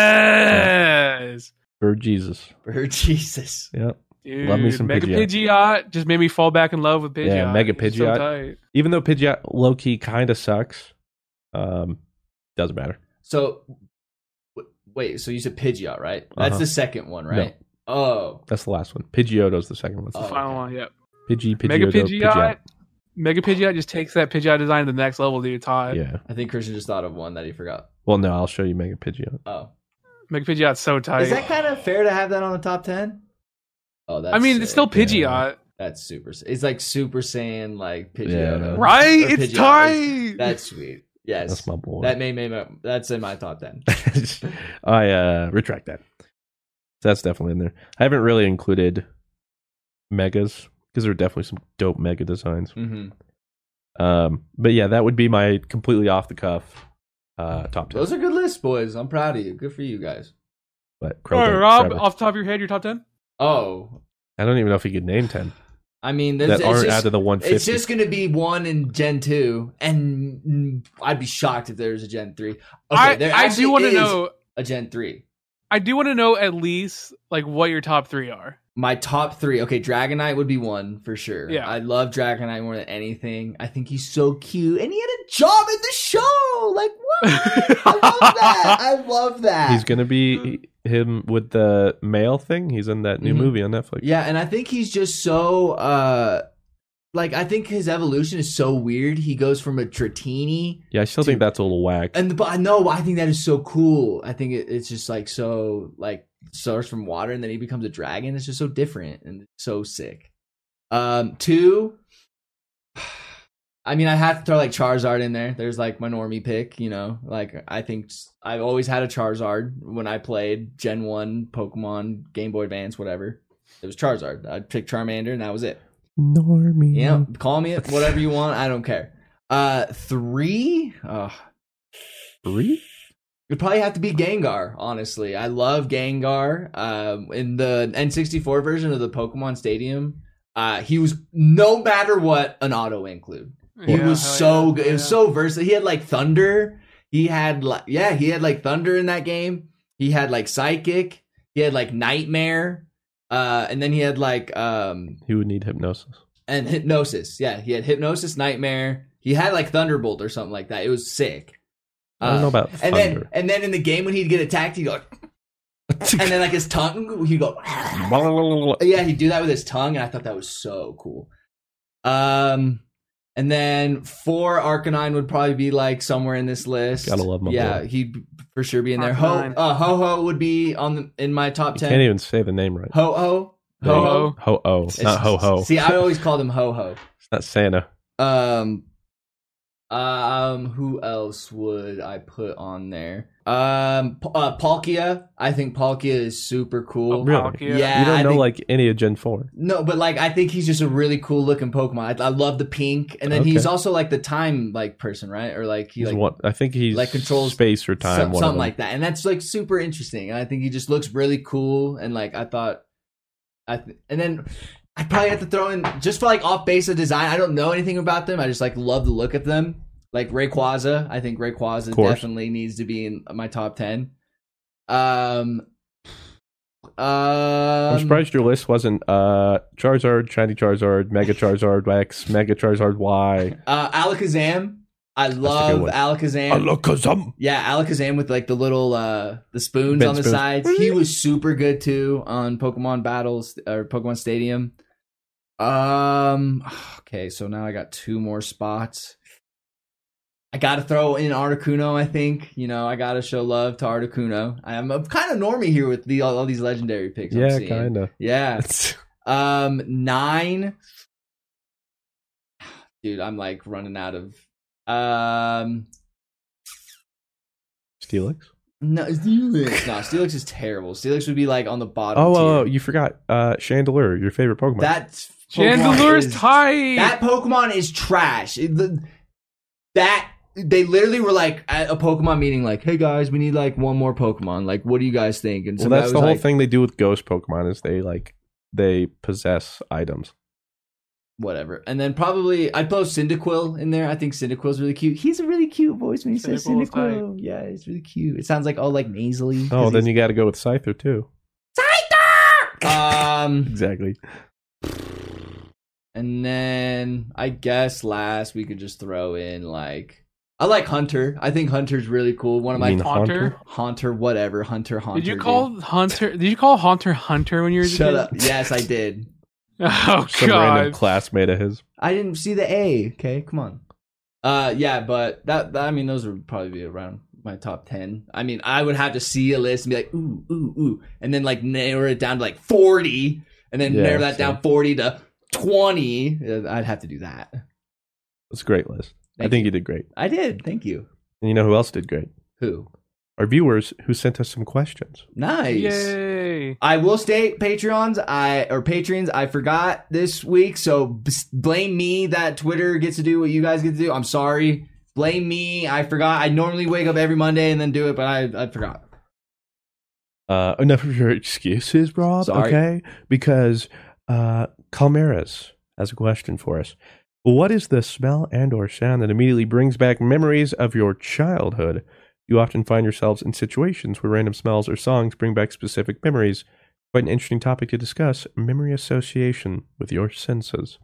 Yes, or Jesus. For Jesus. Yep. dude. Love me some Mega Pidgeot. Pidgeot just made me fall back in love with Pidgeot. Yeah, Mega He's so Pidgeot. tight. Even though Pidgeot low key kind of sucks, um, doesn't matter. So, w- wait, so you said Pidgeot, right? That's Uh-huh. the second one, right? Oh. That's the last one. Pidgeotto's the second one. Oh. The final one. Yep. Pidgey, Pidgeotto, Mega Pidgeot. Pidgeot. Mega Pidgeot just takes that Pidgeot design to the next level, dude. Todd. Yeah. I think Christian just thought of one that he forgot. Well, no, I'll show you Mega Pidgeot. Oh. Mega Pidgeot's so tight. Is that kind of fair to have that on the top ten? Oh, that's I mean, sick. it's still Pidgeot. Yeah. That's super. It's like Super Saiyan, like Pidgeot. Yeah. Right? Or It's Pidgeot. tight. That's sweet. Yes. That's my boy. That may, may, may that's in my top ten. I uh, retract that. That's definitely in there. I haven't really included megas because there are definitely some dope mega designs. Mm-hmm. Um, but yeah, that would be my completely off the cuff uh, top ten. Those are good lists, boys. I'm proud of you. Good for you guys. But All right, Crow- Rob, Trevor. off the top of your head, your top ten? Oh, I don't even know if he could name ten I mean, there's, that it's aren't just, out of the one fifty. it's just going to be one in Gen two, and mm, I'd be shocked if there's a Gen three. Okay, I, there I actually do want to is know. a Gen three. I do want to know at least like what your top three are. My top three. Okay, Dragonite would be one for sure. Yeah. I love Dragonite more than anything. I think he's so cute, and he had a job at the show. Like what? I love that. I love that. He's gonna be him with the male thing. He's in that new Mhm. movie on Netflix. Yeah, and I think he's just so uh like I think his evolution is so weird. He goes from a Dratini Yeah, I still think that's a little whack. and but I know I think that is so cool. I think it, it's just like so like starts from water and then he becomes a dragon. It's just so different and so sick. Um two I mean, I have to throw like Charizard in there. There's like my normie pick, you know. Like I think I've always had a Charizard when I played Gen one, Pokemon, Game Boy Advance, whatever. It was Charizard. I'd pick Charmander, and that was it. Normie. Yeah, call me it, whatever you want. I don't care. Uh, three. Oh, Three? it'd probably have to be Gengar. Honestly, I love Gengar. Um, in the N sixty-four version of the Pokemon Stadium, uh, he was no matter what an auto include. He Yeah, was hell so yeah. good. It was Yeah. so versatile. He had like Thunder. He had like yeah, he had like Thunder in that game. He had like Psychic. He had like Nightmare. Uh, and then he had like um He would need hypnosis. and Hypnosis. Yeah, he had Hypnosis, Nightmare. He had like Thunderbolt or something like that. It was sick. I don't Uh, know about and then Thunder. and then in the game when he'd get attacked, he'd go and then like his tongue, he'd go yeah, he'd do that with his tongue, and I thought that was so cool. Um, and then four Arcanine would probably be like somewhere in this list. Gotta love my yeah, boy. he'd for sure be in there. Ho, Arcanine. uh, Ho Ho would be on the in my top You ten. can't even say the name right. Ho Ho, There Ho you Ho. go. Ho oh, it's not ho ho. See, I always called him Ho Ho. It's not Santa. Um, um, who else would I put on there? Um, P- uh, Palkia. I think Palkia is super cool. Oh, Really? Palkia. Yeah, You don't I know think- like any of Gen four. No, but like I think he's just a really cool looking Pokemon. I, I love the pink, and then he's Okay. also like the time like person, right? Or like he He's like what I think he's like, controls space or time, some- one of something them. like that, and that's like super interesting. And I think he just looks really cool. And like I thought, I th- and then I probably have to throw in just for like off base of design. I don't know anything about them. I just like love the look of them. Like Rayquaza, I think Rayquaza course. definitely needs to be in my top ten. Um, um, I'm surprised your list wasn't uh Charizard, Shiny Charizard, Mega Charizard X, Mega Charizard Y. Uh, Alakazam. I good love one. Alakazam. Alakazam. Yeah, Alakazam with like the little uh the spoons Bent on the spoons. sides. He was super good too on Pokemon Battles or Pokemon Stadium. Um okay, so now I got two more spots. I gotta throw in Articuno, I think. You know, I gotta show love to Articuno. I'm a kind of normie here with the all, all these legendary picks. I'm Yeah, seeing. kinda. Yeah. Um, nine. Dude, I'm like running out of. Um, Steelix. no, Steelix. No, Steelix is terrible. Steelix would be like on the bottom. Oh, tier. oh, oh, you forgot uh Chandelure, your favorite Pokemon. That Pokemon Chandelure is is tight. That Pokemon is trash. It- the- that they literally were like at a Pokemon meeting, like, "Hey guys, we need like one more Pokemon. Like, what do you guys think?" And well, some guy that's was the whole like, thing they do with ghost Pokemon is they like they possess items. whatever. And then probably I'd throw Cyndaquil in there. I think Cyndaquil's really cute. He's a really cute voice when he says Cyndaquil is Cyndaquil. Yeah, it's really cute. It sounds like all like nasally. Oh, then you got to go with Scyther too. um, Exactly. and then I guess last we could just throw in like I like Hunter. I think Hunter's really cool. One of You my mean Haunter? Haunter, whatever. Hunter, Haunter. Did you dude. call Hunter? Did you call Haunter Hunter when you were a Shut kid? up. Yes, I did. Oh Some random god. classmate of his. I didn't see the A. Okay, come on. Uh, yeah, but that, that I mean, those would probably be around my top ten. I mean, I would have to see a list and be like, ooh, ooh, ooh, and then like narrow it down to like forty, and then Yeah, narrow that same. down forty to twenty. Uh, I'd have to do that. It's a great list. I Thank think you. you did great. I did. Thank you. And you know who else did great? Who? Our viewers who sent us some questions. Nice. Yay. I will state, Patreons, I or Patreons, I forgot this week, so b- blame me that Twitter gets to do what you guys get to do. I'm sorry. Blame me. I forgot. I normally wake up every Monday and then do it, but I I forgot. Uh, enough of your excuses, Rob. Sorry. Okay, because uh, Calmeras has a question for us. What is the smell and/or sound that immediately brings back memories of your childhood? You often find yourselves in situations where random smells or songs bring back specific memories. Quite an interesting topic to discuss, memory association with your senses.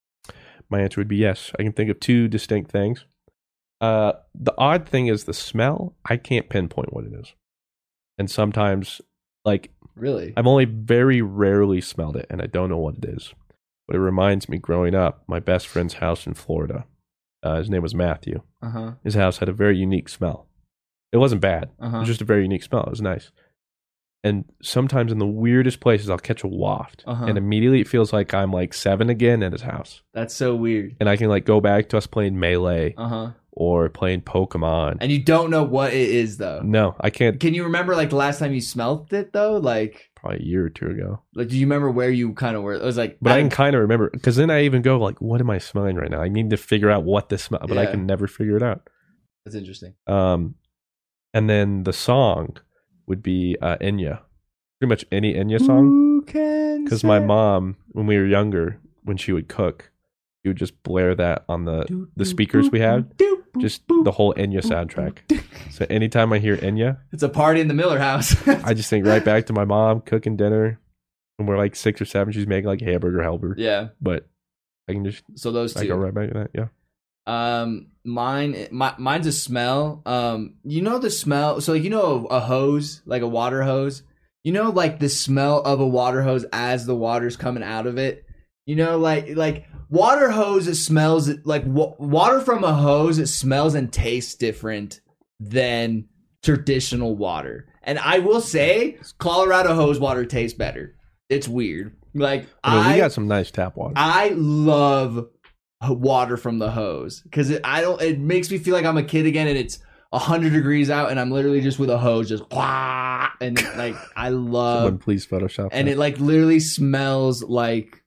My answer would be yes. I can think of two distinct things. Uh, the odd thing is the smell. I can't pinpoint what it is. And sometimes, like, Really? I've only very rarely smelled it, and I don't know what it is. But it reminds me, growing up, my best friend's house in Florida. Uh, his name was Matthew. Uh-huh. His house had a very unique smell. It wasn't bad. It Uh-huh. was just a very unique smell. It was nice. And sometimes in the weirdest places, I'll catch a waft. Uh-huh. And immediately it feels like I'm like seven again at his house. That's so weird. And I can like go back to us playing Melee Uh-huh. or playing Pokemon. And you don't know what it is, though. No, I can't. Can you remember, like, the last time you smelled it, though? Like, Probably a year or two ago. like, do you remember where you kind of were? It was like... But I can kind of remember, because then I even go like, what am I smelling right now? I need to figure out what this smell, but I Yeah. can never figure it out. That's interesting. Um, and then the song would be uh, Enya. Pretty much any Enya song. Who can Because my say- mom, when we were younger, when she would cook, she would just blare that on the, the speakers we had. Just the whole Enya soundtrack. So anytime I hear Enya, It's a party in the Miller house. I just think right back to my mom cooking dinner. When we're like six or seven, she's making like hamburger helper. Yeah. But I can just, So those I go two. right back to that. Yeah. Um, mine, my, mine's a smell. Um, you know the smell. So like, you know a, a hose, like a water hose. You know, like the smell of a water hose as the water's coming out of it. You know, like like water hose. It smells like wa- water from a hose. It smells and tastes different than traditional water. And I will say, Colorado hose water tastes better. It's weird. Like I mean, I, we got some nice tap water. I love water from the hose because it, I don't. It makes me feel like I'm a kid again, and it's a hundred degrees out, and I'm literally just with a hose, just and like I Someone love, please Photoshop and that. it like literally smells like,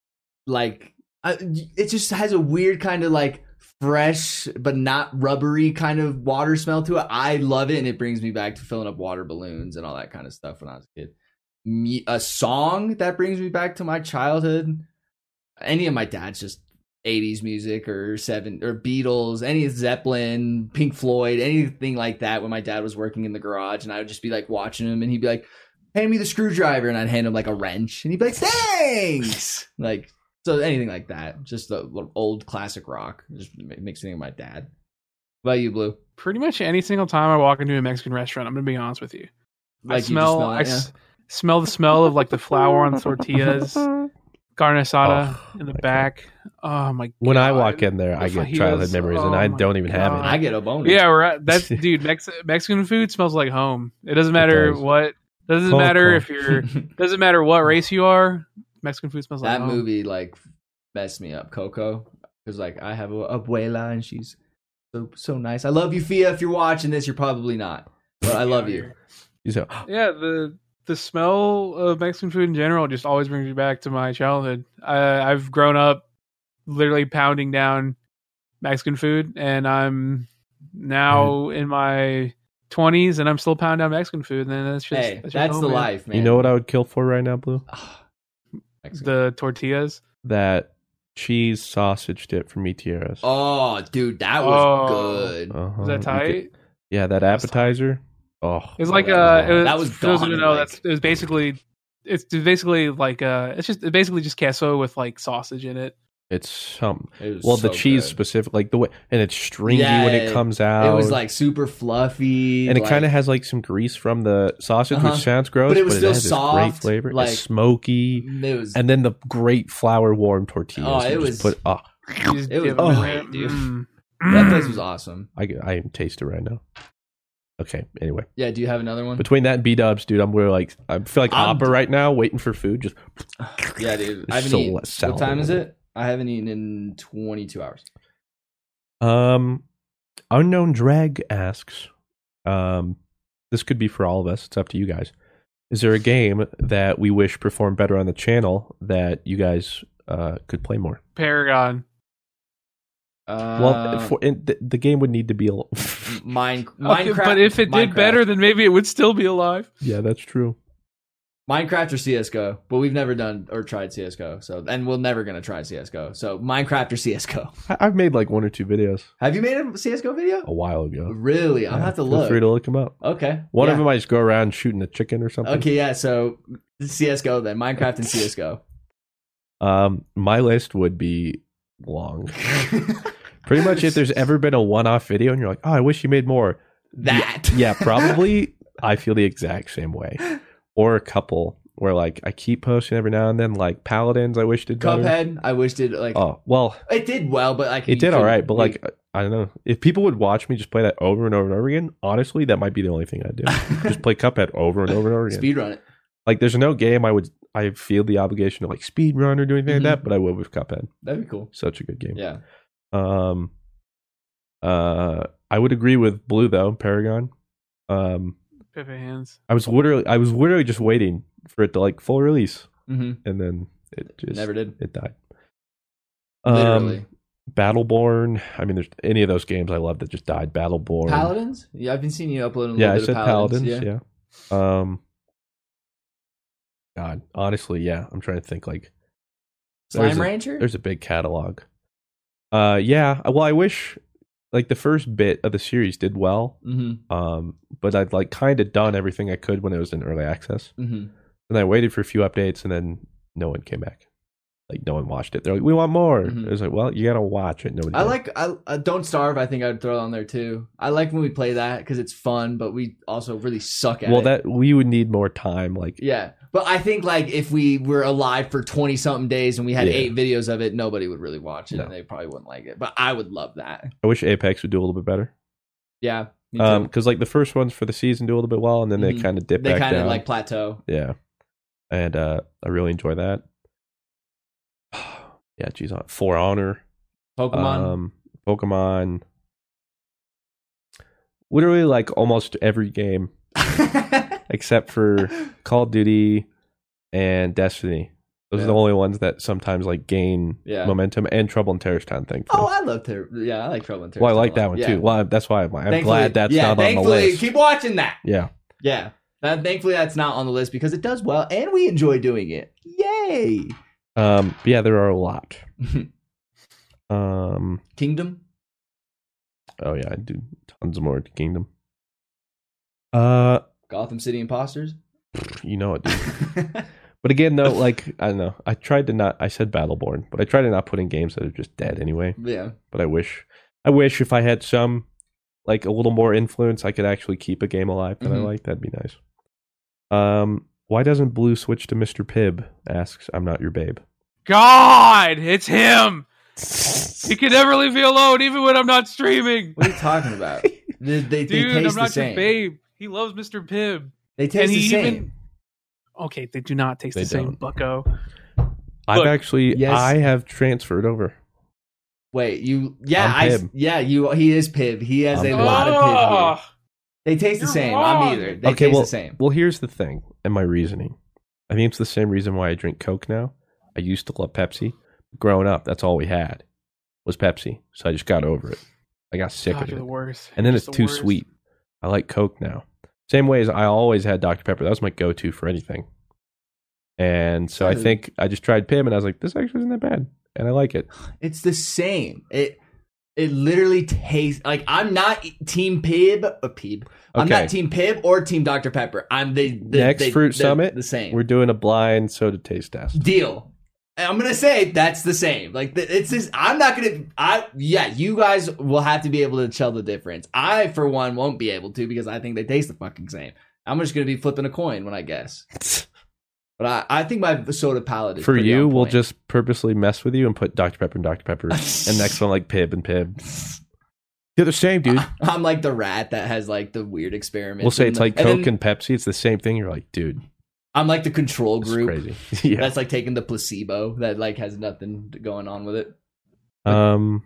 like I, it just has a weird kind of like fresh but not rubbery kind of water smell to it. I love it, and it brings me back to filling up water balloons and all that kind of stuff when I was a kid. Me, a song that brings me back to my childhood. Any of my dad's just eighties music or seven or Beatles, any Zeppelin, Pink Floyd, anything like that. When my dad was working in the garage, and I would just be like watching him, and he'd be like, "Hand me the screwdriver," and I'd hand him like a wrench, and he'd be like, "Thanks." Like so, anything like that. Just the old classic rock. Just makes me think of my dad. What about you, Blue? Pretty much any single time I walk into a Mexican restaurant, I'm gonna be honest with you. I Like you just smell, smell it, I yeah? s- smell the smell of like the flour on the tortillas, carne asada Oh, in the my back. Oh my! When I God. walk in there, The I get fajitas. childhood memories, and Oh I my don't even have God. I it. get a boner. Yeah, we're at, that's dude. Mex- Mexican food smells like home. It doesn't matter does. what. Doesn't Cool, matter cool. if you're. Doesn't matter what race you are. Mexican food smells like that home. movie like messed me up, Coco, because like I have a abuela and she's so so nice. I love you, Fia. If you're watching this, you're probably not, but I love you. So, Yeah, the the smell of Mexican food in general just always brings me back to my childhood. I, I've grown up literally pounding down Mexican food, and I'm now in my twenties, and I'm still pounding down Mexican food. And then that's just Hey, that's, just that's home, the man. life, man. you know what I would kill for right now, Blue? Mexican. The tortillas. That cheese sausage dip from E Tierras. Oh, dude, that was Oh. good. Uh-huh. Is that You tight? could- yeah, that appetizer. Oh, It's like that uh, was- it was, that was for those who gone don't in, know, like- that's it was basically it's basically like uh, it's just it's basically just queso with like sausage in it. It's some It was well, the so cheese good. specific, like the way, and it's stringy Yeah, when it comes out. It was like super fluffy, and it like- kind of has like some grease from the sausage, Uh-huh. which sounds gross, But it was still has this great soft, flavor. like- it's smoky, It was. and then the great flour warm tortillas. Oh, you it just was- put. Oh, You just It was dip in great, there. dude. Mm. that place was awesome. I I am tasting right now. Okay, anyway, Yeah. Do you have another one? between that and B Dubs, dude, I'm really like I feel like I'm- Oppa right now, waiting for food. Just Yeah, dude. I haven't so eaten. less What time is salad. it? I haven't eaten in twenty-two hours. Um, Unknown Drag asks, um, this could be for all of us. It's up to you guys. Is there a game that we wish performed better on the channel that you guys uh, could play more? Paragon. Uh, well, for, and the, the game would need to be a mine, Okay, Minecraft. but if it did Minecraft. better, then maybe it would still be alive. yeah, that's true. Minecraft or C S G O, but we've never done or tried C S G O. So, and we're never gonna try C S G O. So, Minecraft or C S G O. I, I've made like one or two videos Have you made a C S G O video? a while ago. Really? I'll Yeah, have to feel look. free to look them up. Okay. One yeah. of them I just go around shooting a chicken or something. Okay, yeah. So C S G O then, Minecraft and C S G O. Um, my list would be long. Pretty much, if there's ever been a one-off video and you're like, "Oh, I wish you made more," that. yeah, probably. I feel the exact same way. Or a couple where like I keep posting every now and then, like Paladins. I wish did better. Cuphead. I wished it like Oh well, it did well, but like it did all right. But you- like I don't know, if people would watch me just play that over and over and over again, honestly, that might be the only thing I'd do. Just play Cuphead over and over and over again. speed run it. Like there's no game I would I feel the obligation to like speed run or do anything Mhm. like that, but I would with Cuphead. That'd be cool. Such a good game. Yeah. Um, uh, I would agree with Blue though. Paragon. Um, Pepe hands. I was literally, I was literally just waiting for it to like full release, hmm and then it just Never did. It died. Literally. Um, Battleborn. I mean, there's any of those games I love that just died. Battleborn. Paladins? Yeah, I've been seeing you uploading a Yeah, little I bit said of Paladins. Paladins. Yeah. Um. God, honestly, yeah. I'm trying to think. Like, there's Slime a- Rancher? There's a big catalog. Uh, yeah. Well, I wish like the first bit of the series did well. Mm-hmm. Um, but I'd like kind of done everything I could when it was in early access, Mm-hmm. and I waited for a few updates, and then no one came back. Like no one watched it. They're like, "We want more." Mhm. It was like, "Well, you gotta watch it." Nobody. I did. like I uh, Don't Starve. I think I'd throw on there too. I like when we play that because it's fun, but we also really suck at Well, it. that we would need more time. Like, Yeah, but I think like if we were alive for twenty something days and we had Yeah. eight videos of it, nobody would really watch it, No. and they probably wouldn't like it. But I would love that. I wish Apex would do a little bit better. Yeah, me too. Um, because like the first ones for the season do a little bit well, and then they Mhm. kind of dip they back kind of down. like plateau. Yeah, and uh, I really enjoy that. Yeah, geez, on For Honor, Pokemon. um, Pokemon, literally like almost every game except for Call of Duty and Destiny. Those Yeah. are the only ones that sometimes like gain Yeah. momentum, and Trouble in Terrorist Town. Thankfully, oh, I love Ter- Yeah, I like Trouble in Terrorist well, I like Town a that lot. one Yeah. too. Well, that's why I'm, I'm Thankfully- glad that's yeah, not on the thankfully, list. Keep watching that. Yeah. Yeah, that, thankfully that's not on the list because it does well and we enjoy doing it. Yay! Um, but yeah, there are a lot. Um, Kingdom. oh yeah, I do tons more to Kingdom. Uh, Gotham City Imposters. you know it, dude. But again, though, like I don't know, I tried to not. I said Battleborn, but I try to not put in games that are just dead anyway. Yeah. But I wish, I wish if I had some, like a little more influence, I could actually keep a game alive that I Mhm. like. That'd be nice. Um, why doesn't Blue switch to Mister Pibb? Asks, I'm not your babe. God, it's him. He can never leave me alone, even when I'm not streaming. What are you talking about? they, they, they Dude, taste I'm not the same. your babe. He loves Mister Pibb. They taste and the he same. even okay, they do not taste They the same, don't. bucko. I've Look, actually, yes. I have transferred over. Wait, you? Yeah, I'm I. Pib. Yeah, you. He is Pib. He has I'm a Pib. lot of Pib here. Oh, They taste the You're same. wrong. I'm either. They Okay, taste well- the same. Well, here's the thing, and my reasoning. I think it's the same reason why I drink Coke now. I used to love Pepsi. Growing up, that's all we had was Pepsi, so I just got over it. I got sick God, of you're it, the worst. and then You're it's just too the worst. sweet. I like Coke now. Same way as I always had Doctor Pepper. That was my go-to for anything. And so I Really? think I just tried Pim, and I was like, this actually isn't that bad, and I like it. It's the same. It it literally tastes like I'm not Team Pib or Pib. I'm Okay. not Team Pib or Team Doctor Pepper. I'm the, the Next they- Fruit they're Summit, The same. We're doing a blind soda taste test. Deal. I'm gonna say that's the same. Like it's this. I'm not gonna. I yeah. You guys will have to be able to tell the difference. I for one won't be able to because I think they taste the fucking same. I'm just gonna be flipping a coin when I guess. But I, I think my soda palate is for pretty you. on We'll point. just purposely mess with you and put Doctor Pepper and Doctor Pepper, and next one like Pib and Pib. They're the same, dude. I'm like the rat that has like the weird experiment. We'll say it's like and Coke then and Pepsi. It's the same thing. You're like, dude, I'm like the control it's group. crazy. Yeah. That's like taking the placebo that like has nothing going on with it. Um.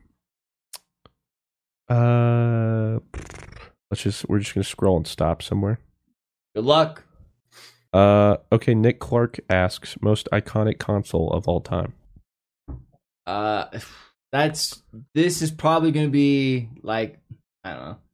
Uh. Let's just. We're just gonna scroll and stop somewhere. Good luck. Uh. Okay. Nick Clark asks most iconic console of all time. Uh, that's this is probably gonna be like I don't know.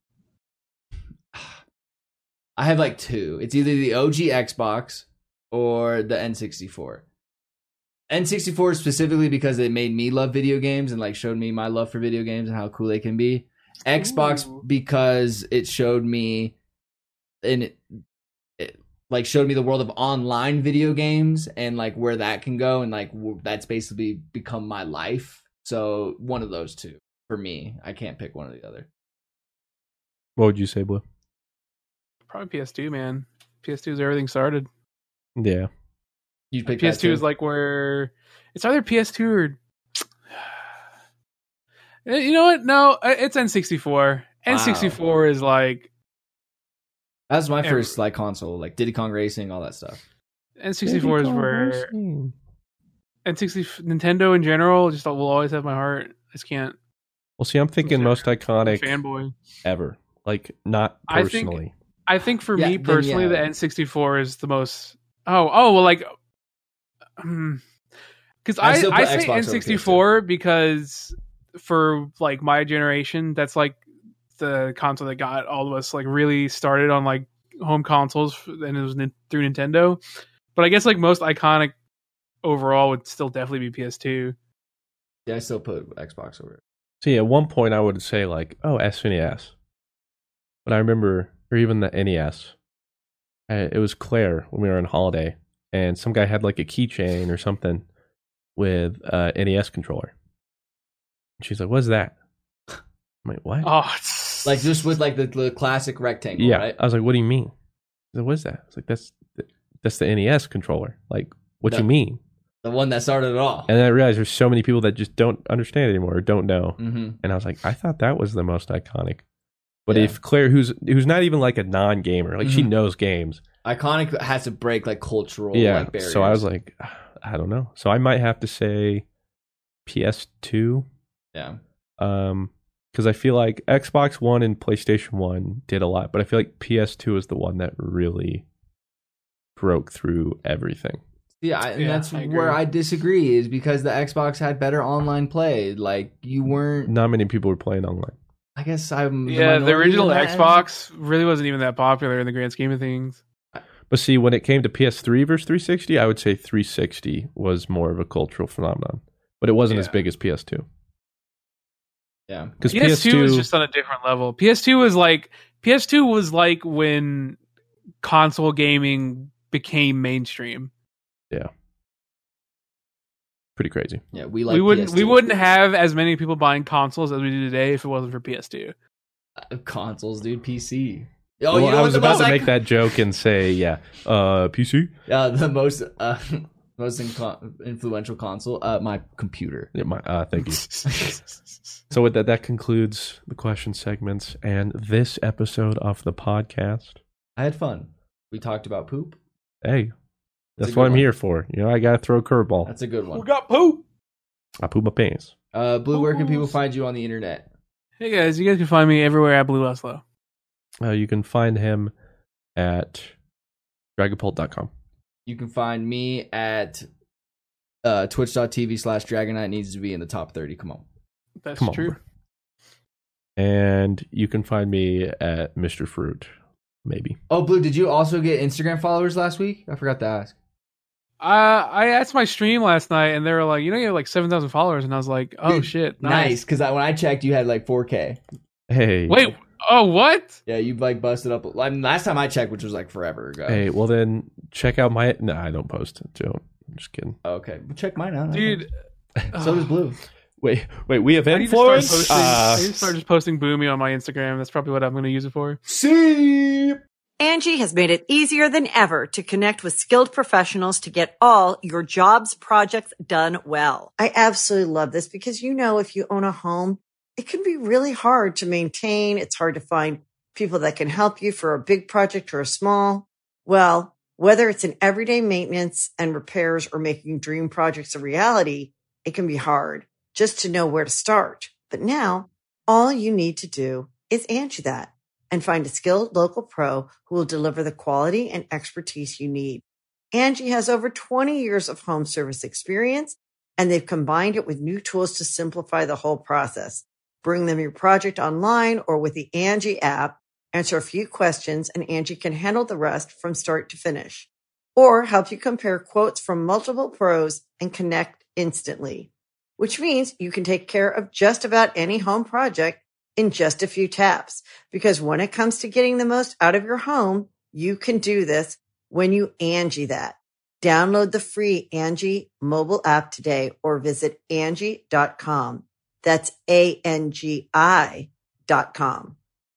I have like two. It's either the O G Xbox or the N sixty-four. N sixty-four specifically because it made me love video games and like showed me my love for video games and how cool they can be. Xbox Ooh. because it showed me and it, it like showed me the world of online video games and like where that can go and like w- that's basically become my life. So one of those two for me. I can't pick one or the other. What would you say, Blue? Probably P S two, man. P S two is where everything started. Yeah. You pick P S two that is too? like where it's either P S two or you know what? No, it's N sixty-four. N sixty-four is like That was my Every- first like console, like Diddy Kong Racing, all that stuff. N sixty-four is where N sixty Nintendo in general just will always have my heart. I just can't. Well, see, I'm thinking I'm most a iconic fanboy. ever. Like, not I think- personally. I think for Yeah, me then, personally, yeah. the N sixty-four is the most. Oh, oh well, like, because I I still I, put say Xbox over N sixty-four because for like my generation, that's like the console that got all of us like really started on like home consoles, and it was nin- through Nintendo. But I guess like most iconic overall would still definitely be P S two. Yeah, I still put Xbox over it. See, at one point I would say like, oh, S N E S. But I remember, or even the N E S. I, it was Claire when we were on holiday, and some guy had like a keychain or something with uh, N E S controller. And she's like, "What's that?" I'm like, "What?" Oh, Like just with like the, the classic rectangle, yeah, right? I was like, "What do you mean?" She's like, "What's that?" I was like, "That's that's the N E S controller." Like, what No. you mean? The one that started it all. And then I realized there's so many people that just don't understand anymore or don't know. Mm-hmm. And I was like, I thought that was the most iconic. But Yeah. if Claire, who's who's not even like a non-gamer, like she Mhm. knows games, Iconic has to break like cultural yeah. like barriers. So I was like, I don't know. So I might have to say P S two, yeah. um, because I feel like Xbox One and PlayStation One did a lot, but I feel like P S two is the one that really broke through everything. Yeah, I, and Yeah, that's I agree. where I disagree is because the Xbox had better online play. Like you weren't. Not many people were playing online. I guess I'm. yeah, the minority original in that. Xbox really wasn't even that popular in the grand scheme of things. But see, when it came to P S three versus three sixty, I would say three sixty was more of a cultural phenomenon, but it wasn't as Yeah. big as P S two. Yeah. Because P S two was just on a different level. P S two was like P S two was like when console gaming became mainstream. pretty crazy. Yeah, we like we wouldn't P S we two. wouldn't have as many people buying consoles as we do today if it wasn't for P S two. Uh, consoles, dude. P C. Oh, well, you know I what was the about most to make icon- that joke and say, yeah, uh, P C. Uh, the most uh, most inco- influential console. Uh, my computer. Yeah, my, uh, thank you. So with that, that concludes the question segments and this episode of the podcast. I had fun. We talked about poop. Hey, That's that's a what good I'm one. here for. You know, I gotta throw a curveball. That's a good one. got poop. I poop my pants. Uh, Blue, where can people find you on the internet? Hey guys, you guys can find me everywhere at Blue Oslo. Uh, you can find him at dragapult dot com. You can find me at uh, twitch.tv slash Dragonite. Needs to be in the top thirty. Come on. That's Come on, true. bro. And you can find me at Mister Fruit, maybe. Oh, Blue, did you also get Instagram followers last week? I forgot to ask. Uh, I asked my stream last night, and they were like, "You know, you have like seven thousand followers," and I was like, "Oh Dude, shit, Nice, nice." because when I checked, you had like four K. Hey. Wait, oh what? Yeah, you like busted up. I mean, last time I checked, which was like forever ago. Hey, well then check out my. No, I don't post. Don't. I'm just kidding. Okay, well, check mine out, Dude. So does Blue. Wait, wait, we have I need to start influence. posting, Uh, I need to start just posting Boomy on my Instagram. That's probably what I'm going to use it for. See. Angie has made it easier than ever to connect with skilled professionals to get all your jobs projects done well. I absolutely love this because, you know, if you own a home, it can be really hard to maintain. It's hard to find people that can help you for a big project or a small. Well, whether it's in everyday maintenance and repairs or making dream projects a reality, it can be hard just to know where to start. But now all you need to do is Angie that and find a skilled local pro who will deliver the quality and expertise you need. Angie has over twenty years of home service experience, and they've combined it with new tools to simplify the whole process. Bring them your project online or with the Angie app, answer a few questions, and Angie can handle the rest from start to finish. Or help you compare quotes from multiple pros and connect instantly, which means you can take care of just about any home project in just a few taps. Because when it comes to getting the most out of your home, you can do this when you Angie that. Download the free Angie mobile app today or visit Angie dot com. That's A N G I dot com.